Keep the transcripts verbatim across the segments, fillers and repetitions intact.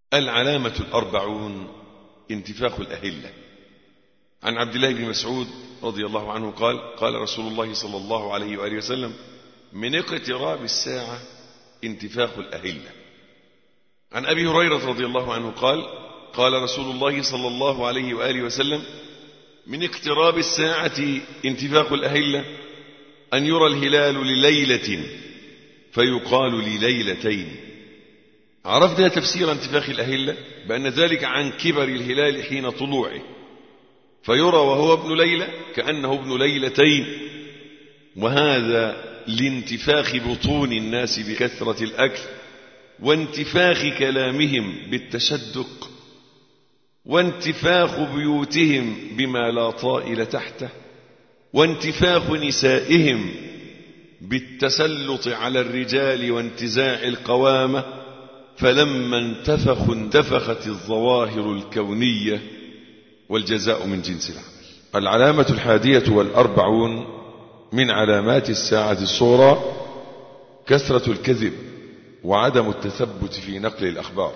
العلامة الأربعون انتفاخ الأهلة. عن عبد الله بن مسعود رضي الله عنه قال قال رسول الله صلى الله عليه وآله وسلم: من اقتراب الساعة انتفاخ الأهلة. عن أبي هريرة رضي الله عنه قال قال رسول الله صلى الله عليه وآله وسلم: من اقتراب الساعة انتفاخ الأهلة أن يرى الهلال لليلة فيقال لليلتين. عرفنا تفسير انتفاخ الأهلة بأن ذلك عن كبر الهلال حين طلوعه، فيرى وهو ابن ليلة كأنه ابن ليلتين، وهذا لانتفاخ بطون الناس بكثرة الأكل، وانتفاخ كلامهم بالتشدق، وانتفاخ بيوتهم بما لا طائل تحته، وانتفاخ نسائهم بالتسلط على الرجال وانتزاع القوامة. فلما انتفخوا انتفخت الظواهر الكونية، والجزاء من جنس العمل. العلامة الحادية والأربعون من علامات الساعة الصغرى كثرة الكذب وعدم التثبت في نقل الأخبار.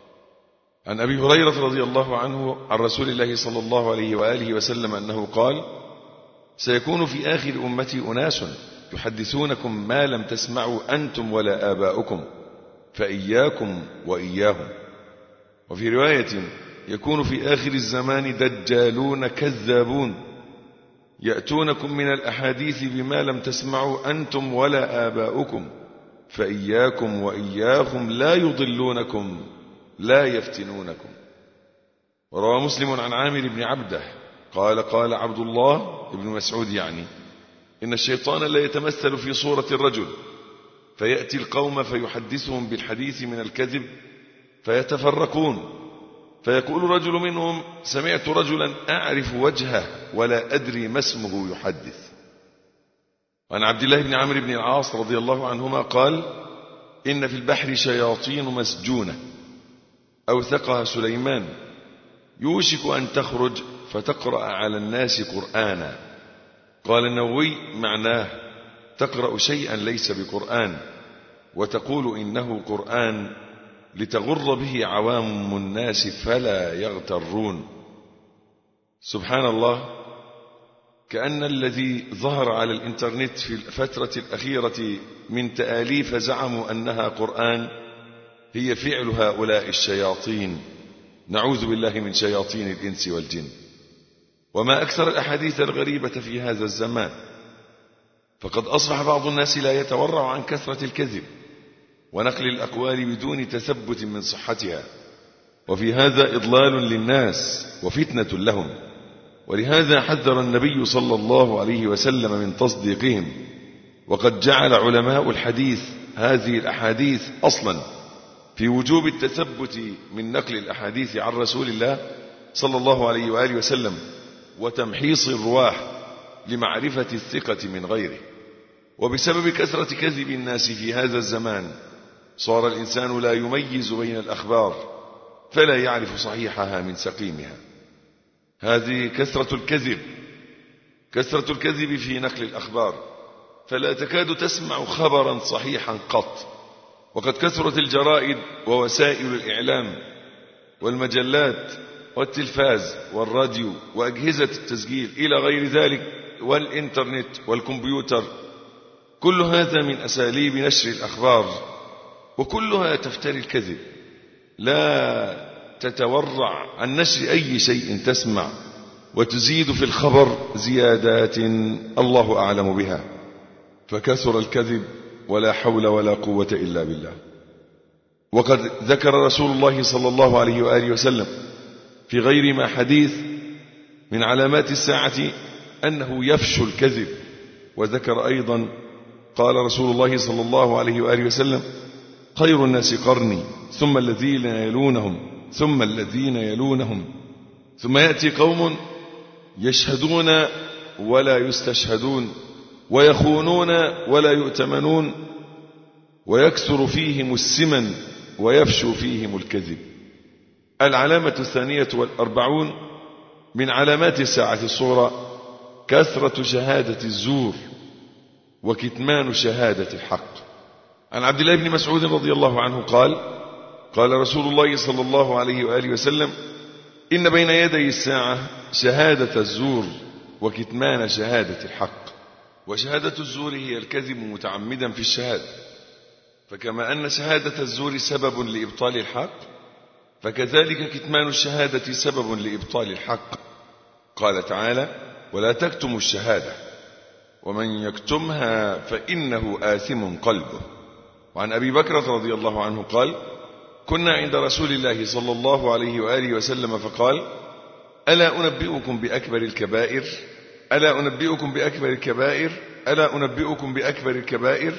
عن أبي هريرة رضي الله عنه عن رسول الله صلى الله عليه وآله وسلم أنه قال: سيكون في آخر أمتي أناس يحدثونكم ما لم تسمعوا أنتم ولا آباؤكم، فإياكم وإياهم. وفي رواية: يكون في آخر الزمان دجالون كذابون يأتونكم من الأحاديث بما لم تسمعوا أنتم ولا آباؤكم، فإياكم وإياهم لا يضلونكم لا يفتنونكم. وروى مسلم عن عامر بن عبده قال قال عبد الله بن مسعود يعني: إن الشيطان لا يتمثل في صورة الرجل فيأتي القوم فيحدثهم بالحديث من الكذب فيتفرقون، فيقول رجل منهم: سمعت رجلا أعرف وجهه ولا أدري ما اسمه يحدث. وعن عبد الله بن عمرو بن العاص رضي الله عنهما قال: إن في البحر شياطين مسجونة أوثقها سليمان يوشك أن تخرج فتقرأ على الناس قرآنا. قال النووي: معناه تقرأ شيئا ليس بقرآن وتقول إنه قرآن لتغر به عوام الناس فلا يغترون. سبحان الله، كأن الذي ظهر على الإنترنت في الفترة الأخيرة من تآليف زعموا أنها قرآن هي فعل هؤلاء الشياطين، نعوذ بالله من شياطين الإنس والجن. وما أكثر الأحاديث الغريبة في هذا الزمان، فقد أصبح بعض الناس لا يتورع عن كثرة الكذب ونقل الأقوال بدون تثبت من صحتها، وفي هذا إضلال للناس وفتنة لهم. ولهذا حذر النبي صلى الله عليه وسلم من تصديقهم، وقد جعل علماء الحديث هذه الأحاديث أصلا في وجوب التثبت من نقل الأحاديث عن رسول الله صلى الله عليه وآله وسلم، وتمحيص الرواح لمعرفة الثقة من غيره. وبسبب كثرة كذب الناس في هذا الزمان صار الإنسان لا يميز بين الأخبار، فلا يعرف صحيحها من سقيمها. هذه كثرة الكذب، كثرة الكذب في نقل الأخبار، فلا تكاد تسمع خبرا صحيحا قط. وقد كثرت الجرائد ووسائل الإعلام والمجلات والتلفاز والراديو وأجهزة التسجيل إلى غير ذلك، والإنترنت والكمبيوتر، كل هذا من أساليب نشر الأخبار، وكلها تفتري الكذب. لا تتورع عن نشر أي شيء تسمع، وتزيد في الخبر زيادات الله أعلم بها، فكثر الكذب ولا حول ولا قوة إلا بالله. وقد ذكر رسول الله صلى الله عليه وآله وسلم في غير ما حديث من علامات الساعة أنه يفشو الكذب. وذكر أيضا قال رسول الله صلى الله عليه وآله وسلم: خير الناس قرني ثم الذين يلونهم ثم الذين يلونهم ثم يأتي قوم يشهدون ولا يستشهدون ويخونون ولا يؤتمنون ويكثر فيهم السمن ويفشو فيهم الكذب. العلامة الثانية والأربعون من علامات الساعة الصغرى كثرة شهادة الزور وكتمان شهادة الحق. عن عبد الله بن مسعود رضي الله عنه قال: قال رسول الله صلى الله عليه وآله وسلم: إن بين يدي الساعة شهادة الزور وكتمان شهادة الحق. وشهادة الزور هي الكذب متعمدا في الشهادة، فكما أن شهادة الزور سبب لإبطال الحق، فكذلك كتمان الشهادة سبب لإبطال الحق. قال تعالى: ولا تكتموا الشهادة ومن يكتمها فإنه آثم قلبه. وعن أبي بكرة رضي الله عنه قال: كنا عند رسول الله صلى الله عليه وآله وسلم فقال: ألا أنبئكم بأكبر الكبائر ألا أنبئكم بأكبر الكبائر ألا أنبئكم بأكبر الكبائر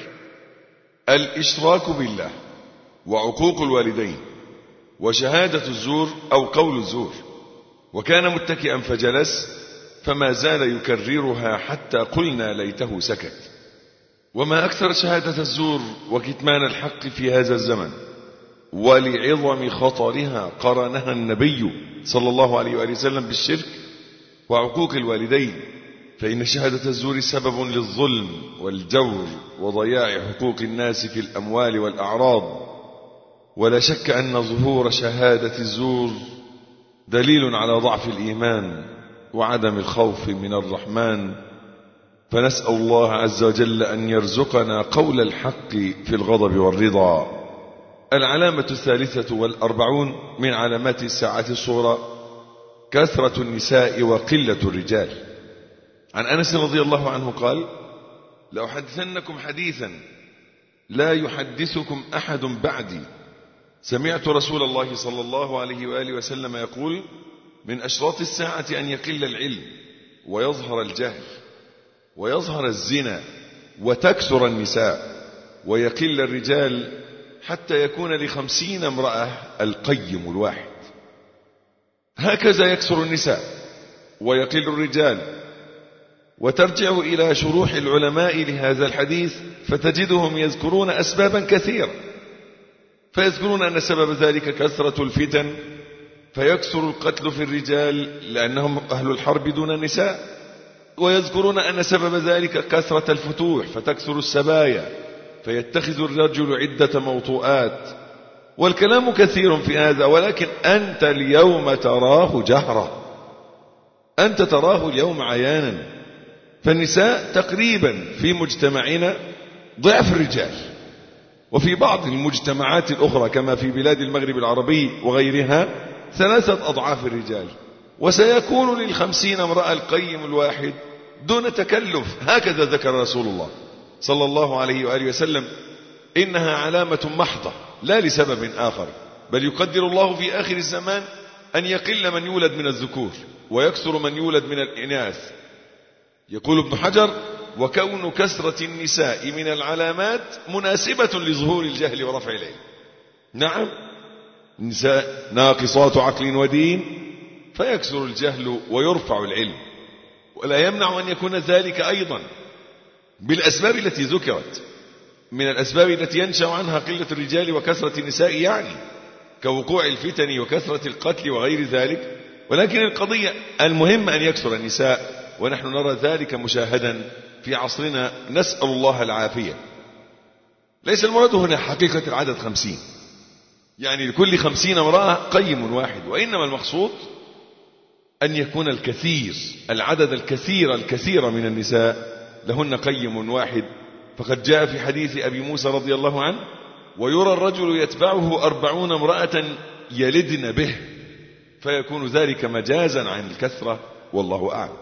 الإشراك بالله وعقوق الوالدين وشهادة الزور أو قول الزور. وكان متكئا فجلس فما زال يكررها حتى قلنا ليته سكت. وما أكثر شهادة الزور وكتمان الحق في هذا الزمن، ولعظم خطرها قرنها النبي صلى الله عليه وآله وسلم بالشرك وعقوق الوالدين، فإن شهادة الزور سبب للظلم والجور وضياع حقوق الناس في الأموال والأعراض. ولا شك أن ظهور شهادة الزور دليل على ضعف الإيمان وعدم الخوف من الرحمن، فنسأل الله عز وجل أن يرزقنا قول الحق في الغضب والرضا. العلامة الثالثة والأربعون من علامات الساعة الصغرى كثرة النساء وقلة الرجال. عن أنس رضي الله عنه قال: لأحدثنكم حديثا لا يحدثكم أحد بعدي، سمعت رسول الله صلى الله عليه وآله وسلم يقول: من أشراط الساعة أن يقل العلم ويظهر الجهل ويظهر الزنا وتكثر النساء ويقل الرجال حتى يكون لخمسين امرأة القيم الواحد. هكذا يكثر النساء ويقل الرجال. وترجع إلى شروح العلماء لهذا الحديث فتجدهم يذكرون أسبابا كثيرة، فيذكرون أن سبب ذلك كثرة الفتن فيكثر القتل في الرجال لأنهم أهل الحرب دون النساء، ويذكرون أن سبب ذلك كثرة الفتوح فتكثر السبايا فيتخذ الرجل عدة موطؤات. والكلام كثير في هذا، ولكن أنت اليوم تراه جهرة، أنت تراه اليوم عيانا. فالنساء تقريبا في مجتمعنا ضعف الرجال، وفي بعض المجتمعات الأخرى كما في بلاد المغرب العربي وغيرها ثلاثة أضعاف الرجال. وسيكون للخمسين امرأة القيم الواحد دون تكلف، هكذا ذكر رسول الله صلى الله عليه وآله وسلم. إنها علامة محضة لا لسبب آخر، بل يقدر الله في آخر الزمان أن يقل من يولد من الذكور ويكثر من يولد من الإناث. يقول ابن حجر: وكون كثرة النساء من العلامات مناسبة لظهور الجهل ورفع العلم. نعم، النساء ناقصات عقل ودين فيكثر الجهل ويرفع العلم، ولا يمنع أن يكون ذلك أيضا بالأسباب التي ذكرت، من الأسباب التي ينشأ عنها قلة الرجال وكثرة النساء، يعني كوقوع الفتن وكثرة القتل وغير ذلك. ولكن القضية المهم أن يكثر النساء، ونحن نرى ذلك مشاهدا في عصرنا، نسأل الله العافية. ليس المراد هنا حقيقة العدد خمسين، يعني لكل خمسين امرأة قيم واحد، وإنما المقصود أن يكون الكثير، العدد الكثير الكثير من النساء لهن قيم واحد. فقد جاء في حديث أبي موسى رضي الله عنه: ويرى الرجل يتبعه أربعون امرأة يلدن به، فيكون ذلك مجازا عن الكثرة، والله أعلم.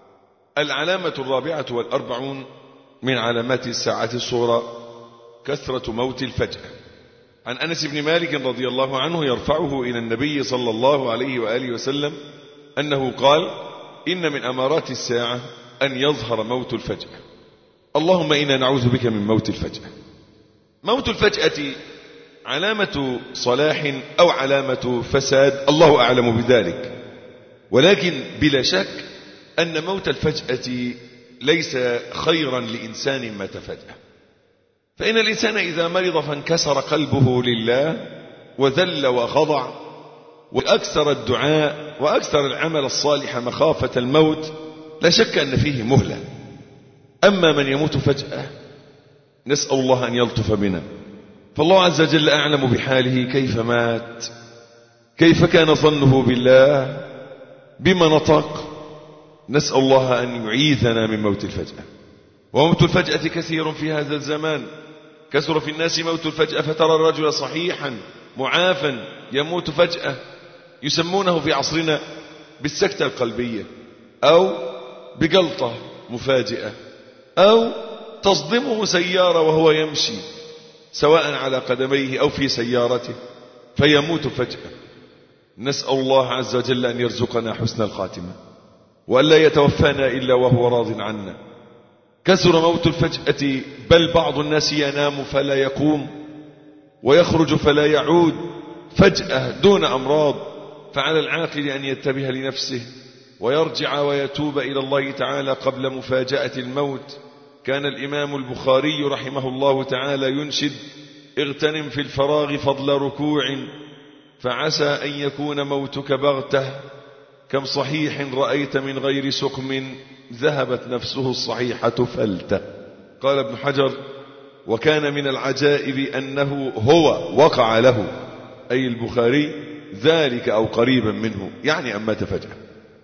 العلامة الرابعة والأربعون من علامات الساعة الصغرى كثرة موت الفجأة. عن أنس بن مالك رضي الله عنه يرفعه إلى النبي صلى الله عليه وآله وسلم أنه قال: إن من أمارات الساعة أن يظهر موت الفجأة. اللهم إنا نعوذ بك من موت الفجأة. موت الفجأة علامة صلاح أو علامة فساد، الله أعلم بذلك، ولكن بلا شك أن موت الفجأة ليس خيرا لإنسان مات فجأة. فإن الإنسان إذا مرض فانكسر قلبه لله وذل وخضع وأكثر الدعاء وأكثر العمل الصالح مخافة الموت، لا شك أن فيه مهلة. أما من يموت فجأة نسأل الله أن يلطف بنا فالله عز وجل أعلم بحاله كيف مات، كيف كان ظنه بالله، بما نطق. نسأل الله أن يعيذنا من موت الفجأة. وموت الفجأة كثير في هذا الزمان، كثر في الناس موت الفجأة، فترى الرجل صحيحا معافا يموت فجأة، يسمونه في عصرنا بالسكتة القلبية، أو بجلطة مفاجئة، أو تصدمه سيارة وهو يمشي سواء على قدميه أو في سيارته فيموت فجأة. نسأل الله عز وجل أن يرزقنا حسن الخاتمة، وأن لا يتوفانا إلا وهو راض عنا. كثر موت الفجأة، بل بعض الناس ينام فلا يقوم، ويخرج فلا يعود فجأة دون أمراض. فعلى العاقل أن ينتبه لنفسه ويرجع ويتوب إلى الله تعالى قبل مفاجأة الموت. كان الإمام البخاري رحمه الله تعالى ينشد: اغتنم في الفراغ فضل ركوع، فعسى أن يكون موتك بغته، كم صحيح رأيت من غير سقم، ذهبت نفسه الصحيحة فلته. قال ابن حجر: وكان من العجائب أنه هو وقع له، أي البخاري، ذلك أو قريبا منه، يعني أن مات فجأة.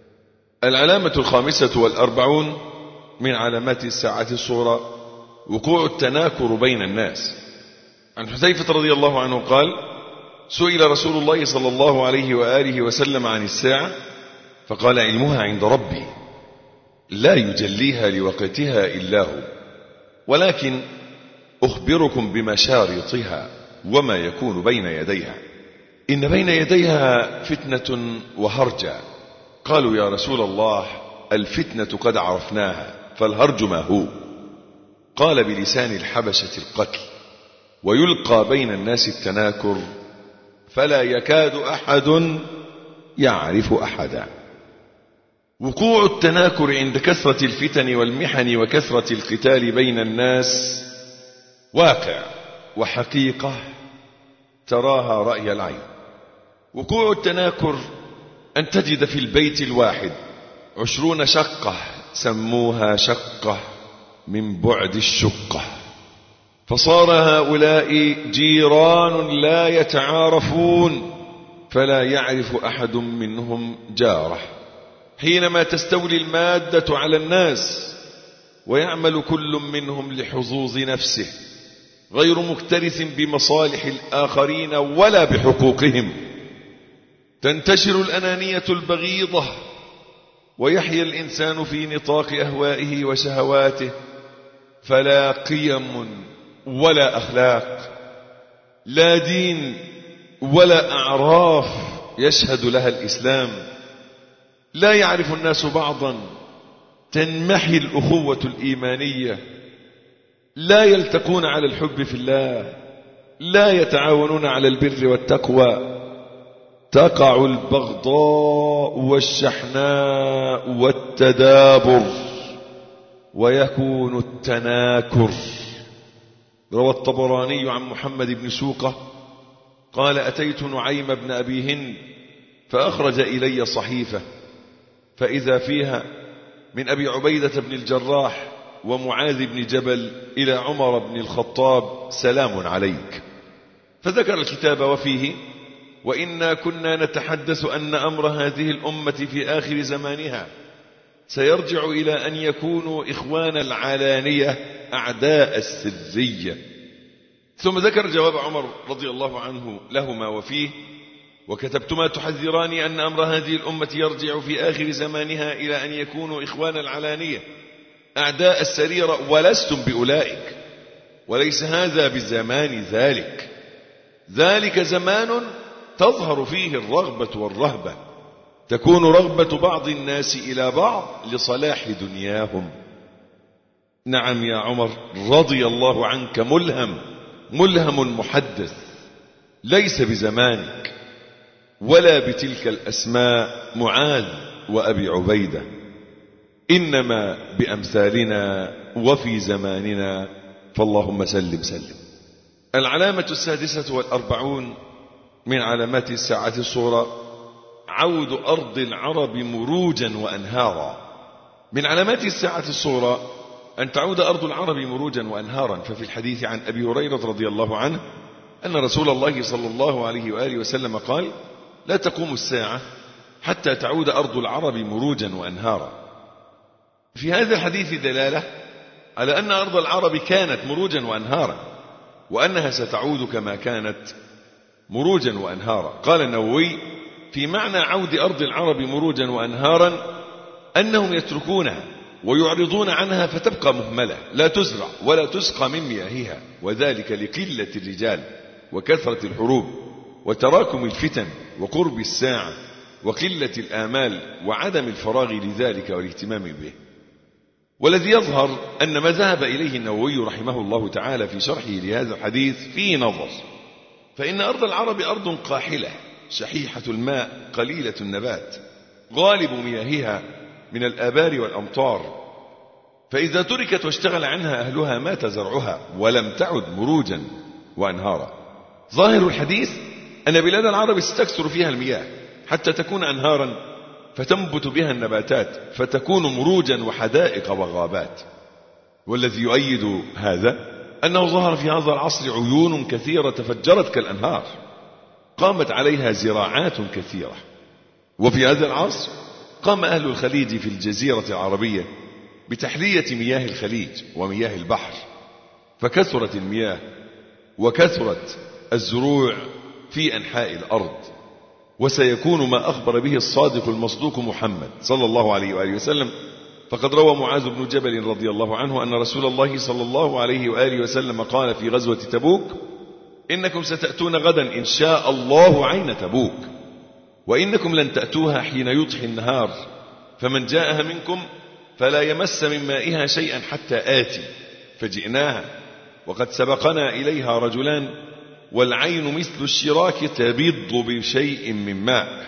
العلامة الخامسة والأربعون من علامات الساعة الصغرى وقوع التناكر بين الناس. عن حذيفة رضي الله عنه قال: سئل رسول الله صلى الله عليه وآله وسلم عن الساعة فقال: علمها عند ربي لا يجليها لوقتها إلا هو، ولكن أخبركم بمشارطها وما يكون بين يديها. إن بين يديها فتنة وهرجا. قالوا: يا رسول الله، الفتنة قد عرفناها، فالهرج ما هو؟ قال: بلسان الحبشة القتل، ويلقى بين الناس التناكر، فلا يكاد أحد يعرف أحدا. وقوع التناكر عند كثرة الفتن والمحن وكثرة القتال بين الناس واقع وحقيقة تراها رأي العين. وقوع التناكر أن تجد في البيت الواحد عشرون شقة سموها شقة من بعد الشقة، فصار هؤلاء جيران لا يتعارفون، فلا يعرف أحد منهم جاره. حينما تستولي المادة على الناس ويعمل كل منهم لحظوظ نفسه غير مكترث بمصالح الآخرين ولا بحقوقهم، تنتشر الأنانية البغيضة، ويحيا الإنسان في نطاق أهوائه وشهواته، فلا قيم ولا أخلاق، لا دين ولا أعراف يشهد لها الإسلام. لا يعرف الناس بعضا، تنمحي الأخوة الإيمانية، لا يلتقون على الحب في الله، لا يتعاونون على البر والتقوى، تقع البغضاء والشحناء والتدابر، ويكون التناكر. روى الطبراني عن محمد بن سوقة قال: أتيت نعيم بن أبي هند فأخرج إلي صحيفة، فإذا فيها من أبي عبيدة بن الجراح ومعاذ بن جبل إلى عمر بن الخطاب: سلام عليك. فذكر الكتاب وفيه: وإنا كنا نتحدث أن أمر هذه الأمة في آخر زمانها سيرجع إلى أن يكونوا إخوان العلانية أعداء السرية. ثم ذكر جواب عمر رضي الله عنه لهما وفيه: وكتبتما تحذران أن أمر هذه الأمة يرجع في آخر زمانها إلى أن يكونوا إخوان العلانية أعداء السريرة، ولستم بأولئك، وليس هذا بزمان ذلك. ذلك زمان تظهر فيه الرغبة والرهبة، تكون رغبة بعض الناس إلى بعض لصلاح دنياهم. نعم يا عمر رضي الله عنك، ملهم ملهم محدث، ليس بزمانك ولا بتلك الأسماء معاذ وأبي عبيدة، إنما بأمثالنا وفي زماننا، فاللهم سلم سلم. العلامة السادسة والأربعون من علامات الساعة الصغرى عود أرض العرب مروجا وأنهارا. من علامات الساعة الصغرى أن تعود أرض العرب مروجا وأنهارا. ففي الحديث عن أبي هريرة رضي الله عنه أن رسول الله صلى الله عليه وآله وسلم قال: لا تقوم الساعة حتى تعود أرض العرب مروجا وأنهارا. في هذا الحديث دلالة على أن أرض العرب كانت مروجا وأنهارا، وأنها ستعود كما كانت مروجا وأنهارا. قال النووي: في معنى عود أرض العرب مروجا وأنهارا أنهم يتركونها ويعرضون عنها فتبقى مهملة لا تزرع ولا تسقى من مياهها، وذلك لقلة الرجال وكثرة الحروب وتراكم الفتن وقرب الساعة وقلة الآمال وعدم الفراغ لذلك والاهتمام به. والذي يظهر أن ما ذهب إليه النووي رحمه الله تعالى في شرحه لهذا الحديث فيه نظر، فإن أرض العرب أرض قاحلة شحيحة الماء قليلة النبات غالب مياهها من الآبار والأمطار، فإذا تركت واشتغل عنها أهلها مات زرعها ولم تعد مروجا وأنهارا. ظاهر الحديث أن بلاد العرب ستكثر فيها المياه حتى تكون أنهارا فتنبت بها النباتات فتكون مروجا وحدائق وغابات. والذي يؤيد هذا أنه ظهر في هذا العصر عيون كثيرة تفجرت كالأنهار قامت عليها زراعات كثيرة. وفي هذا العصر قام أهل الخليج في الجزيرة العربية بتحلية مياه الخليج ومياه البحر، فكثرت المياه وكثرت الزروع في أنحاء الأرض. وسيكون ما أخبر به الصادق المصدوق محمد صلى الله عليه وآله وسلم، فقد روى معاذ بن جبل رضي الله عنه أن رسول الله صلى الله عليه وآله وسلم قال في غزوة تبوك: إنكم ستأتون غدا إن شاء الله عين تبوك، وإنكم لن تأتوها حين يضحي النهار، فمن جاءها منكم فلا يمس من مائها شيئا حتى آتي. فجئناها وقد سبقنا إليها رجلان والعين مثل الشراك تبض بشيء من ماء،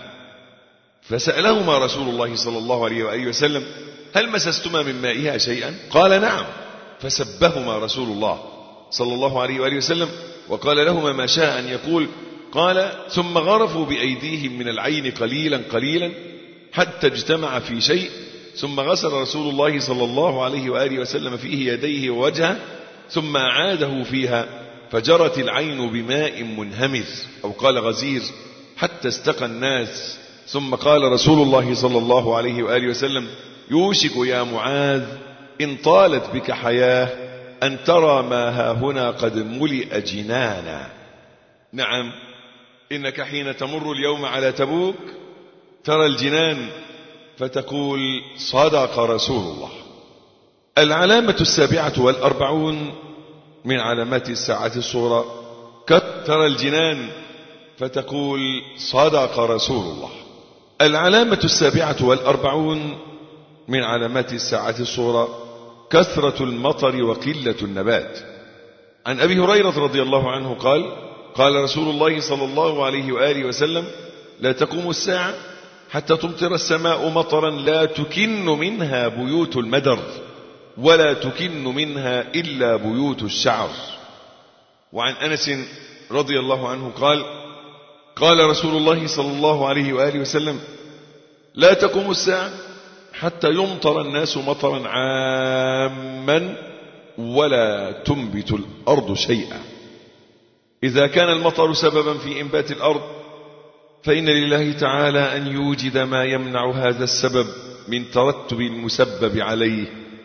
فسألهما رسول الله صلى الله عليه وآله وسلم: هل مسستما من مائها شيئا؟ قال: نعم. فسبهما رسول الله صلى الله عليه وآله وسلم وقال لهما ما شاء أن يقول. قال: ثم غرفوا بأيديهم من العين قليلا قليلا حتى اجتمع في شيء، ثم غسل رسول الله صلى الله عليه وآله وسلم فيه يديه ووجهه، ثم أعاده فيها فجرت العين بماء منهمر أو قال غزير حتى استقى الناس. ثم قال رسول الله صلى الله عليه وآله وسلم: يوشك يا معاذ إن طالت بك حياة أن ترى ما هاهنا قد ملئ جنانا. نعم، إنك حين تمر اليوم على تبوك ترى الجنان فتقول: صدق رسول الله. العلامة السابعة والأربعون من علامات الساعة الصغرى: ترى الجنان فتقول: صدق رسول الله. العلامة السابعة والأربعون من علامات الساعة الصغرى: كثرة المطر وقلة النبات. عن أبي هريرة رضي الله عنه قال: قال رسول الله صلى الله عليه وآله وسلم: لا تقوم الساعة حتى تمطر السماء مطرا لا تكن منها بيوت المدر ولا تكن منها إلا بيوت الشعر. وعن أنس رضي الله عنه قال: قال رسول الله صلى الله عليه وآله وسلم: لا تقوم الساعة حتى يمطر الناس مطرا عاما ولا تنبت الأرض شيئا. إذا كان المطر سببا في إنبات الأرض فإن لله تعالى أن يوجد ما يمنع هذا السبب من ترتب المسبب عليه،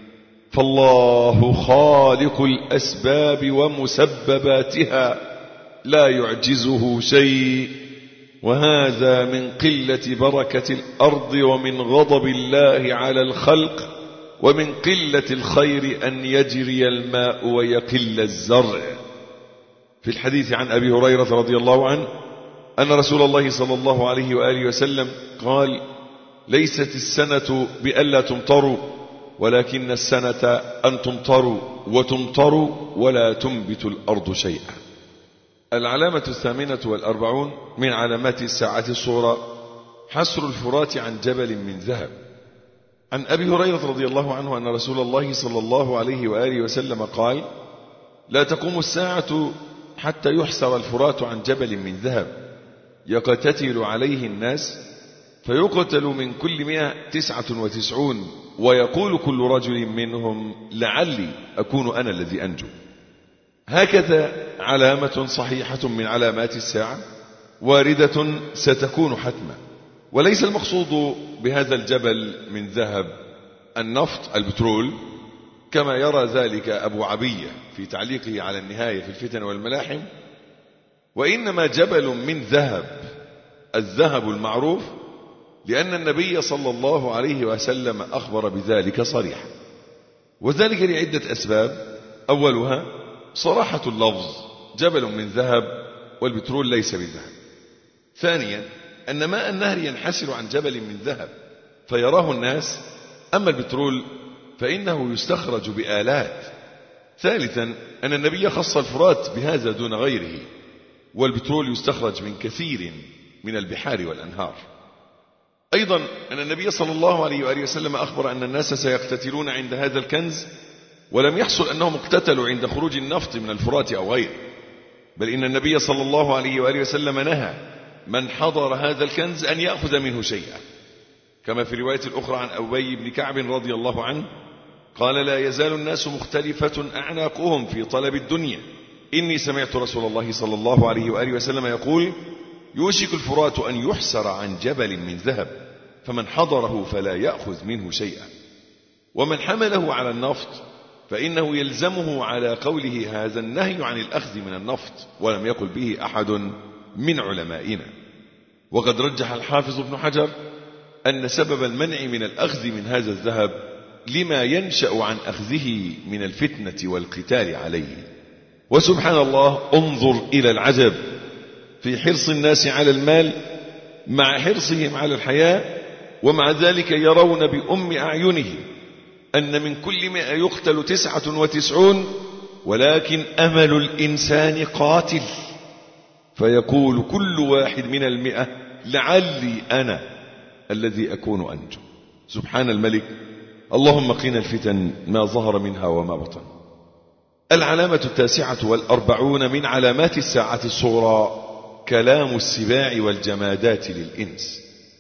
فالله خالق الأسباب ومسبباتها لا يعجزه شيء، وهذا من قلة بركة الأرض ومن غضب الله على الخلق ومن قلة الخير أن يجري الماء ويقل الزرع. في الحديث عن أبي هريرة رضي الله عنه أن رسول الله صلى الله عليه وآله وسلم قال: ليست السنة بألا تمطروا ولكن السنة أن تمطروا وتمطروا ولا تنبت الأرض شيئا. العلامة الثامنة والأربعون من علامات الساعة الصغرى: حسر الفرات عن جبل من ذهب. عن أبي هريرة رضي الله عنه أن رسول الله صلى الله عليه وآله وسلم قال: لا تقوم الساعة حتى يحسر الفرات عن جبل من ذهب يقتتل عليه الناس، فيقتل من كل مئة تسعة وتسعون، ويقول كل رجل منهم: لعلي أكون أنا الذي أنجو. هكذا علامة صحيحة من علامات الساعة واردة ستكون حتما. وليس المقصود بهذا الجبل من ذهب النفط البترول كما يرى ذلك أبو عبية في تعليقه على النهاية في الفتن والملاحم، وإنما جبل من ذهب، الذهب المعروف، لأن النبي صلى الله عليه وسلم أخبر بذلك صريحا، وذلك لعدة أسباب. أولها صراحة اللفظ، جبل من ذهب والبترول ليس بذهب. ثانيا أن ماء النهر ينحسر عن جبل من ذهب فيراه الناس، أما البترول فإنه يستخرج بآلات. ثالثا أن النبي خص الفرات بهذا دون غيره، والبترول يستخرج من كثير من البحار والأنهار. أيضا أن النبي صلى الله عليه وآله وسلم أخبر أن الناس سيقتتلون عند هذا الكنز، ولم يحصل أنهم اقتتلوا عند خروج النفط من الفرات أو غيره، بل إن النبي صلى الله عليه وآله وسلم نهى من حضر هذا الكنز أن يأخذ منه شيئا، كما في رواية الأخرى عن أبي بن كعب رضي الله عنه قال: لا يزال الناس مختلفة أعناقهم في طلب الدنيا، إني سمعت رسول الله صلى الله عليه وآله وسلم يقول: يوشك الفرات أن يحسر عن جبل من ذهب، فمن حضره فلا يأخذ منه شيئا. ومن حمله على النفط فإنه يلزمه على قوله هذا النهي عن الأخذ من النفط، ولم يقل به أحد من علمائنا. وقد رجح الحافظ ابن حجر أن سبب المنع من الأخذ من هذا الذهب لما ينشأ عن أخذه من الفتنة والقتال عليه. وسبحان الله، انظر إلى العجب في حرص الناس على المال مع حرصهم على الحياة، ومع ذلك يرون بأم أعينهم أن من كل مئة يقتل تسعة وتسعون، ولكن أمل الإنسان قاتل، فيقول كل واحد من المئة لعلي أنا الذي أكون أنجو. سبحان الملك. اللهم قنا الفتن ما ظهر منها وما بطن. العلامة التاسعة والأربعون من علامات الساعة الصغرى كلام السباع والجمادات للإنس.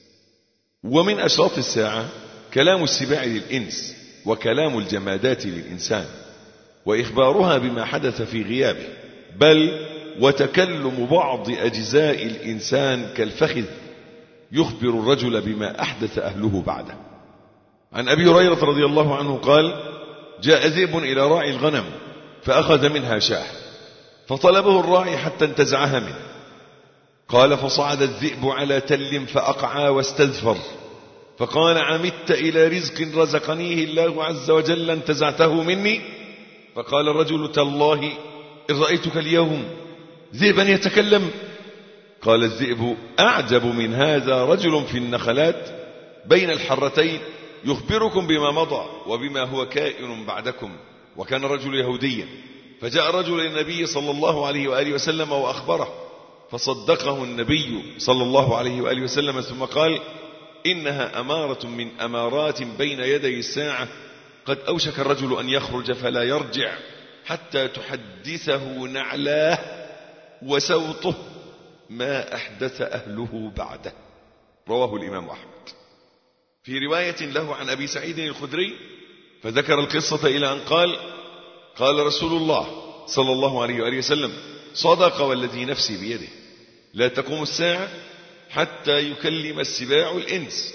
ومن أشراط الساعة كلام السباع للإنس وكلام الجمادات للإنسان، وإخبارها بما حدث في غيابه، بل وتكلم بعض أجزاء الإنسان كالفخذ يخبر الرجل بما أحدث أهله بعده. عن أبي هريرة رضي الله عنه قال: جاء ذئب إلى راعي الغنم فأخذ منها شاة، فطلبه الراعي حتى انتزعها منه. قال: فصعد الذئب على تل فأقعى واستذفر، فقال: عمدت إلى رزق رزقنيه الله عز وجل انتزعته مني؟ فقال الرجل: تالله إن رأيتك اليوم ذئبا يتكلم. قال الذئب: أعجب من هذا رجل في النخلات بين الحرتين يخبركم بما مضى وبما هو كائن بعدكم. وكان الرجل يهوديا، فجاء رجل إلى النبي صلى الله عليه وآله وسلم وأخبره، فصدقه النبي صلى الله عليه وآله وسلم، ثم قال: إنها أمارة من أمارات بين يدي الساعة، قد أوشك الرجل أن يخرج فلا يرجع حتى تحدثه نعلاه وسوطه ما أحدث أهله بعده. رواه الإمام أحمد. في رواية له عن أبي سعيد الخدري فذكر القصة إلى أن قال: قال رسول الله صلى الله عليه وآله وسلم: صدق والذي نفسي بيده، لا تقوم الساعة حتى يكلم السباع الإنس،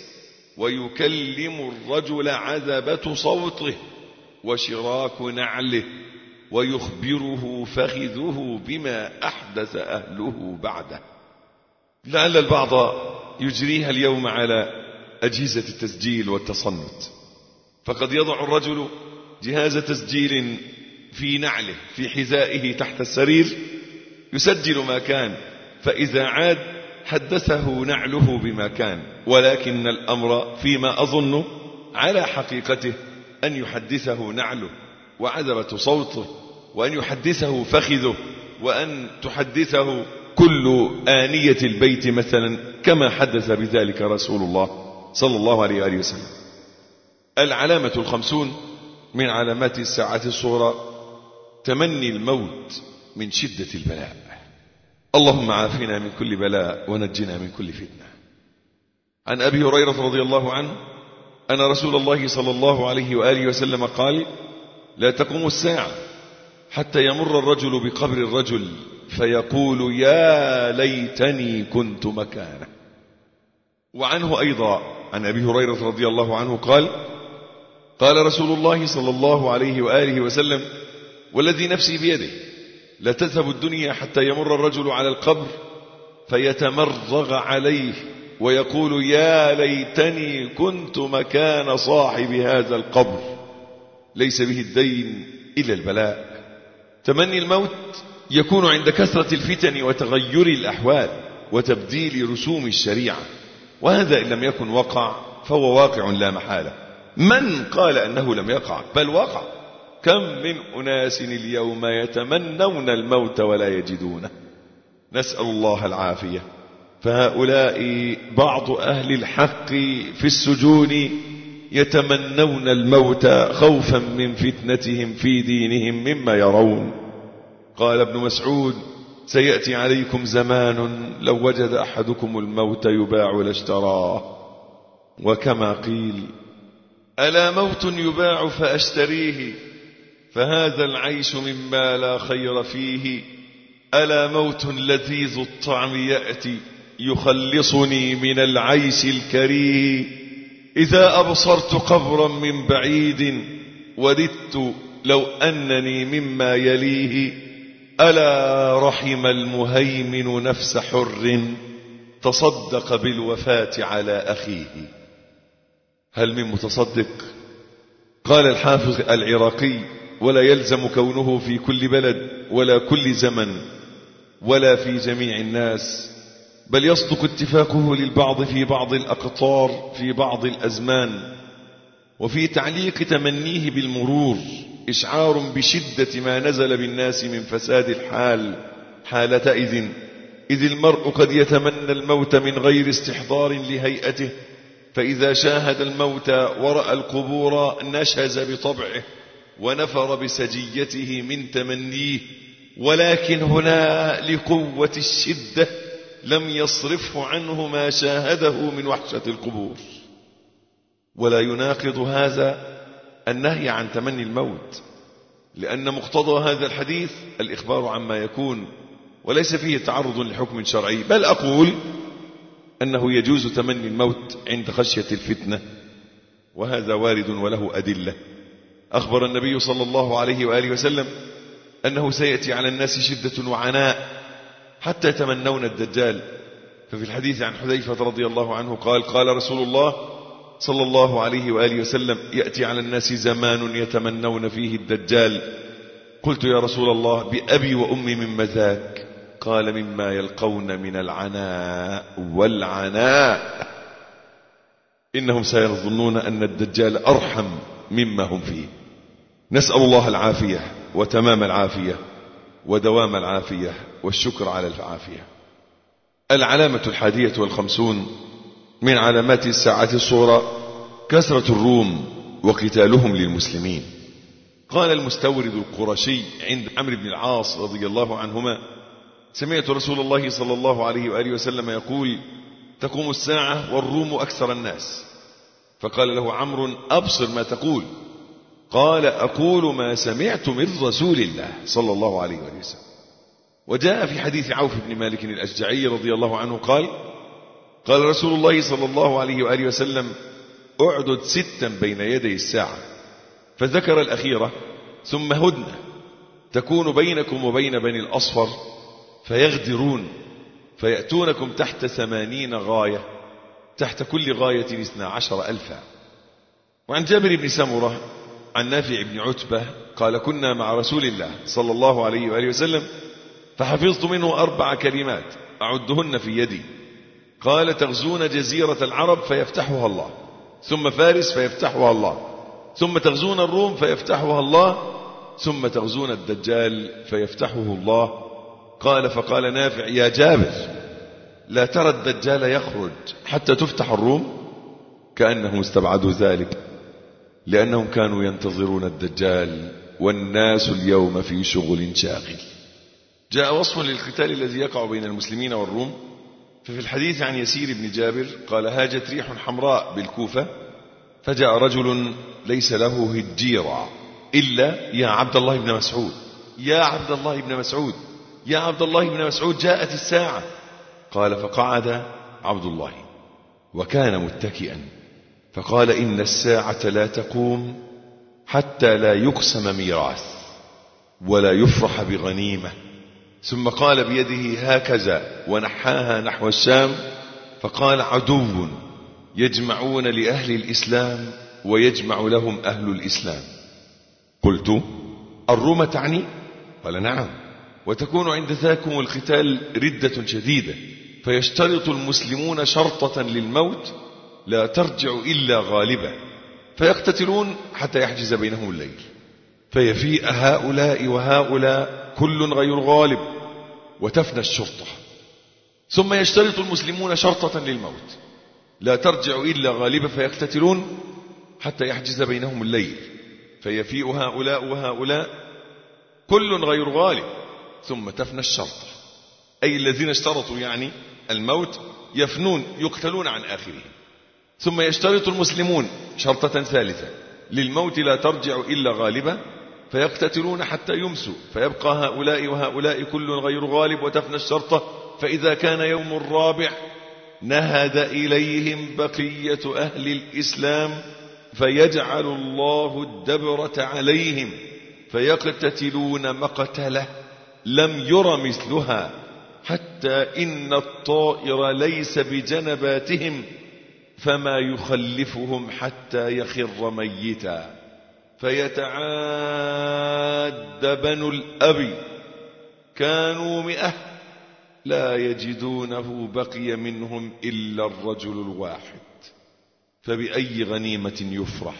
ويكلم الرجل عذبة صوته وشراك نعله، ويخبره فخذه بما أحدث أهله بعده. لعل البعض يجريها اليوم على أجهزة التسجيل والتصنت، فقد يضع الرجل جهاز تسجيل في نعله في حذائه تحت السرير، يسجل ما كان، فإذا عاد حدثه نعله بما كان، ولكن الأمر فيما أظن على حقيقته أن يحدثه نعله وعذبة صوته، وأن يحدثه فخذه، وأن تحدثه كل آنية البيت مثلا، كما حدث بذلك رسول الله صلى الله عليه وآله وسلم. العلامة الخمسون من علامات الساعة الصغرى تمني الموت من شدة البلاء. اللهم عافنا من كل بلاء ونجنا من كل فتنة. عن أبي هريرة رضي الله عنه أن رسول الله صلى الله عليه وآله وسلم قال: لا تقوم الساعة حتى يمر الرجل بقبر الرجل فيقول يا ليتني كنت مكانه. وعنه أيضا عن أبي هريرة رضي الله عنه قال قال رسول الله صلى الله عليه وآله وسلم والذي نفسي بيده لا تذهب الدنيا حتى يمر الرجل على القبر فيتمرغ عليه ويقول يا ليتني كنت مكان صاحب هذا القبر، ليس به الدين إلا البلاء. تمني الموت يكون عند كثرة الفتن وتغير الأحوال وتبديل رسوم الشريعة، وهذا إن لم يكن وقع فهو واقع لا محالة. من قال أنه لم يقع؟ بل وقع. كم من أناس اليوم يتمنون الموت ولا يجدونه، نسأل الله العافية. فهؤلاء بعض أهل الحق في السجون يتمنون الموت خوفا من فتنتهم في دينهم مما يرون. قال ابن مسعود سيأتي عليكم زمان لو وجد أحدكم الموت يباع لاشتراه. وكما قيل ألا موت يباع فأشتريه فهذا العيش مما لا خير فيه، ألا موت لذيذ الطعم يأتي يخلصني من العيش الكريه، إذا أبصرت قبرا من بعيد وددت لو أنني مما يليه، ألا رحم المهيمن نفس حر تصدق بالوفاة على أخيه. هل من متصدق؟ قال الحافظ العراقي ولا يلزم كونه في كل بلد ولا كل زمن ولا في جميع الناس، بل يصدق اتفاقه للبعض في بعض الأقطار في بعض الأزمان. وفي تعليق تمنيه بالمرور إشعار بشدة ما نزل بالناس من فساد الحال حالتئذ، إذ المرء قد يتمنى الموت من غير استحضار لهيئته، فإذا شاهد الموت ورأى القبور نشز بطبعه ونفر بسجيته من تمنيه، ولكن هنا لقوة الشدة لم يصرفه عنه ما شاهده من وحشة القبور. ولا يناقض هذا النهي عن تمني الموت، لأن مقتضى هذا الحديث الإخبار عما يكون وليس فيه تعرض لحكم شرعي، بل أقول أنه يجوز تمني الموت عند خشية الفتنة، وهذا وارد وله أدلة. أخبر النبي صلى الله عليه وآله وسلم أنه سيأتي على الناس شدة وعناء حتى يتمنون الدجال. ففي الحديث عن حذيفة رضي الله عنه قال قال رسول الله صلى الله عليه وآله وسلم يأتي على الناس زمان يتمنون فيه الدجال. قلت يا رسول الله بأبي وأمي مما ذاك؟ قال مما يلقون من العناء والعناء، إنهم سيظنون أن الدجال أرحم مما هم فيه. نسأل الله العافية وتمام العافية ودوام العافية والشكر على العافية. العلامة الحادية والخمسون من علامات الساعة الصغرى كثرة الروم وقتالهم للمسلمين. قال المستورد القرشي عند عمرو بن العاص رضي الله عنهما سمعت رسول الله صلى الله عليه وآله وسلم يقول تقوم الساعة والروم أكثر الناس. فقال له عمرو أبصر ما تقول؟ قال أقول ما سمعت من رسول الله صلى الله عليه وآله وسلم. وجاء في حديث عوف بن مالك الأشجعي رضي الله عنه قال قال رسول الله صلى الله عليه وآله وسلم أعدد ستا بين يدي الساعة، فذكر الأخيرة ثم هدنة تكون بينكم وبين بني الأصفر فيغدرون فيأتونكم تحت ثمانين غاية، تحت كل غاية اثنا عشر ألفا. وعن جابر بن سمرة عن نافع بن عتبة قال كنا مع رسول الله صلى الله عليه وآله وسلم فحفظت منه أربع كلمات أعدهن في يدي. قال تغزون جزيرة العرب فيفتحها الله، ثم فارس فيفتحها الله، ثم تغزون الروم فيفتحها الله، ثم تغزون الدجال فيفتحه الله. قال فقال نافع يا جابر لا ترى الدجال يخرج حتى تفتح الروم؟ كأنهم استبعدوا ذلك لأنهم كانوا ينتظرون الدجال والناس اليوم في شغل شاغل. جاء وصف للقتال الذي يقع بين المسلمين والروم. ففي الحديث عن يسير بن جابر قال هاجت ريح حمراء بالكوفة فجاء رجل ليس له هجيرة إلا يا عبد الله بن مسعود يا عبد الله بن مسعود يا عبد الله بن مسعود جاءت الساعة. قال فقعد عبد الله وكان متكئا فقال إن الساعة لا تقوم حتى لا يقسم ميراث ولا يفرح بغنيمة. ثم قال بيده هكذا ونحاها نحو الشام فقال عدو يجمعون لأهل الإسلام ويجمع لهم أهل الإسلام. قلت الروم تعني؟ قال نعم، وتكون عند ذاكم القتال ردة شديدة فيشترط المسلمون شرطة للموت لا ترجع إلا غالبا فيقتتلون حتى يحجز بينهم الليل فيفيء هؤلاء وهؤلاء كل غير غالب وتفنى الشرطة. ثم يشترط المسلمون شرطة للموت لا ترجع إلا غالبا فيقتتلون حتى يحجز بينهم الليل فيفيء هؤلاء وهؤلاء كل غير غالب ثم تفنى الشرطة، أي الذين اشترطوا يعني الموت يفنون يقتلون عن آخرهم. ثم يشترط المسلمون شرطة ثالثة للموت لا ترجع إلا غالبا فيقتتلون حتى يمسوا فيبقى هؤلاء وهؤلاء كل غير غالب وتفنى الشرطة. فإذا كان يوم الرابع نهد إليهم بقية أهل الإسلام فيجعل الله الدبرة عليهم فيقتتلون مقتله لم ير مثلها حتى إن الطائر ليس بجنباتهم فما يخلفهم حتى يخر ميتا فيتعاد بنو الأبي كانوا مئة لا يجدونه بقي منهم إلا الرجل الواحد فبأي غنيمة يفرح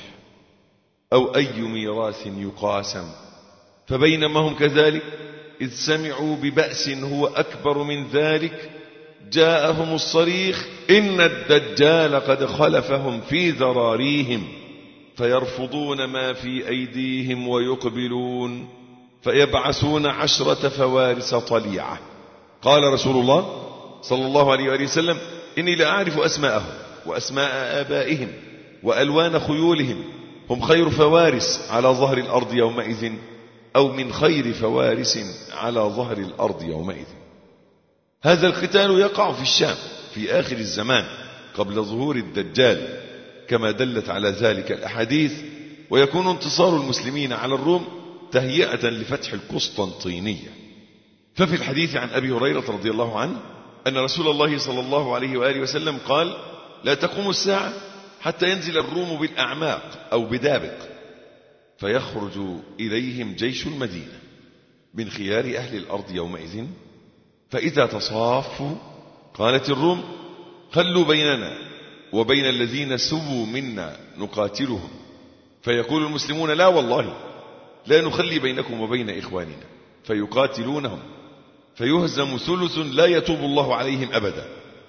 أو أي ميراث يقاسم. فبينما هم كذلك إذ سمعوا ببأس هو أكبر من ذلك جاءهم الصريخ إن الدجال قد خلفهم في ذراريهم فيرفضون ما في أيديهم ويقبلون فيبعثون عشرة فوارس طليعة. قال رسول الله صلى الله عليه وآله وسلم إني لأعرف أسماءهم وأسماء آبائهم وألوان خيولهم هم خير فوارس على ظهر الأرض يومئذ أو من خير فوارس على ظهر الأرض يومئذ. هذا القتال يقع في الشام في آخر الزمان قبل ظهور الدجال كما دلت على ذلك الأحاديث، ويكون انتصار المسلمين على الروم تهيئة لفتح القسطنطينية. ففي الحديث عن أبي هريرة رضي الله عنه أن رسول الله صلى الله عليه وآله وسلم قال لا تقوم الساعة حتى ينزل الروم بالأعماق أو بدابق فيخرج إليهم جيش المدينة من خيار أهل الأرض يومئذ فإذا تصافوا قالت الروم خلوا بيننا وبين الذين سووا منا نقاتلهم فيقول المسلمون لا والله لا نخلي بينكم وبين إخواننا فيقاتلونهم فيهزم ثلث لا يتوب الله عليهم أبدا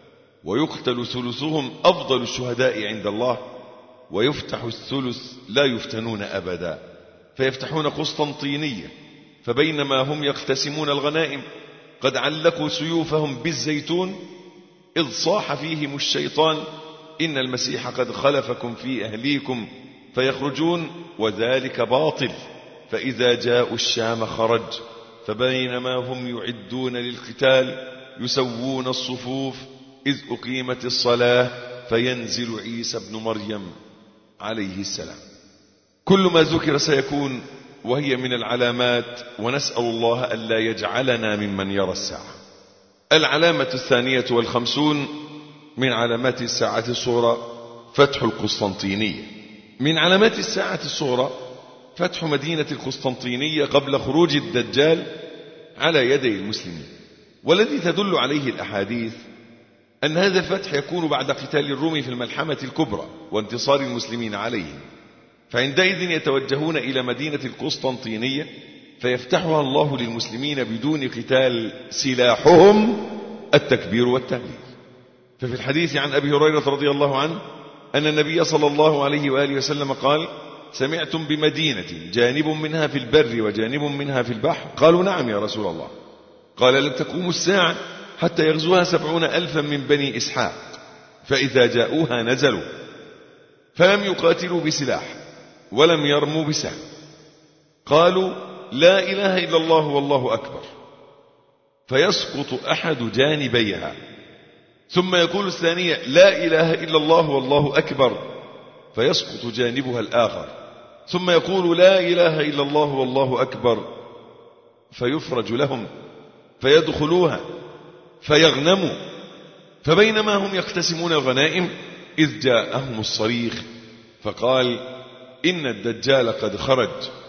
ويقتل ثلثهم أفضل الشهداء عند الله ويفتح الثلث لا يفتنون أبدا فيفتحون قسطنطينية فبينما هم يقتسمون الغنائم قد علقوا سيوفهم بالزيتون إذ صاح فيهم الشيطان إن المسيح قد خلفكم في أهليكم فيخرجون وذلك باطل فإذا جاءوا الشام خرج فبينما هم يعدون للقتال يسوون الصفوف إذ أقيمت الصلاة فينزل عيسى ابن مريم عليه السلام. كل ما ذكر سيكون وهي من العلامات ونسأل الله ألا يجعلنا ممن يرى الساعة. العلامة الثانية والخمسون من علامات الساعة الصغرى فتح القسطنطينية. من علامات الساعة الصغرى فتح مدينة القسطنطينية قبل خروج الدجال على يدي المسلمين، والذي تدل عليه الأحاديث أن هذا الفتح يكون بعد قتال الروم في الملحمة الكبرى وانتصار المسلمين عليهم، فعندئذ يتوجهون إلى مدينة القسطنطينية فيفتحها الله للمسلمين بدون قتال سلاحهم التكبير والتهليل. ففي الحديث عن أبي هريرة رضي الله عنه أن النبي صلى الله عليه وآله وسلم قال سمعتم بمدينة جانب منها في البر وجانب منها في البحر؟ قالوا نعم يا رسول الله. قال لن تقوم الساعة حتى يغزوها سبعون ألفا من بني إسحاق فإذا جاءوها نزلوا فلم يقاتلوا بسلاح ولم يرموا بسهم. قالوا لا إله إلا الله والله أكبر، فيسقط أحد جانبيها، ثم يقول الثانية لا إله إلا الله والله أكبر، فيسقط جانبها الآخر، ثم يقول لا إله إلا الله والله أكبر، فيفرج لهم فيدخلوها فيغنموا. فبينما هم يقتسمون الغنائم إذ جاءهم الصريخ فقال إن الدجال قد خرج،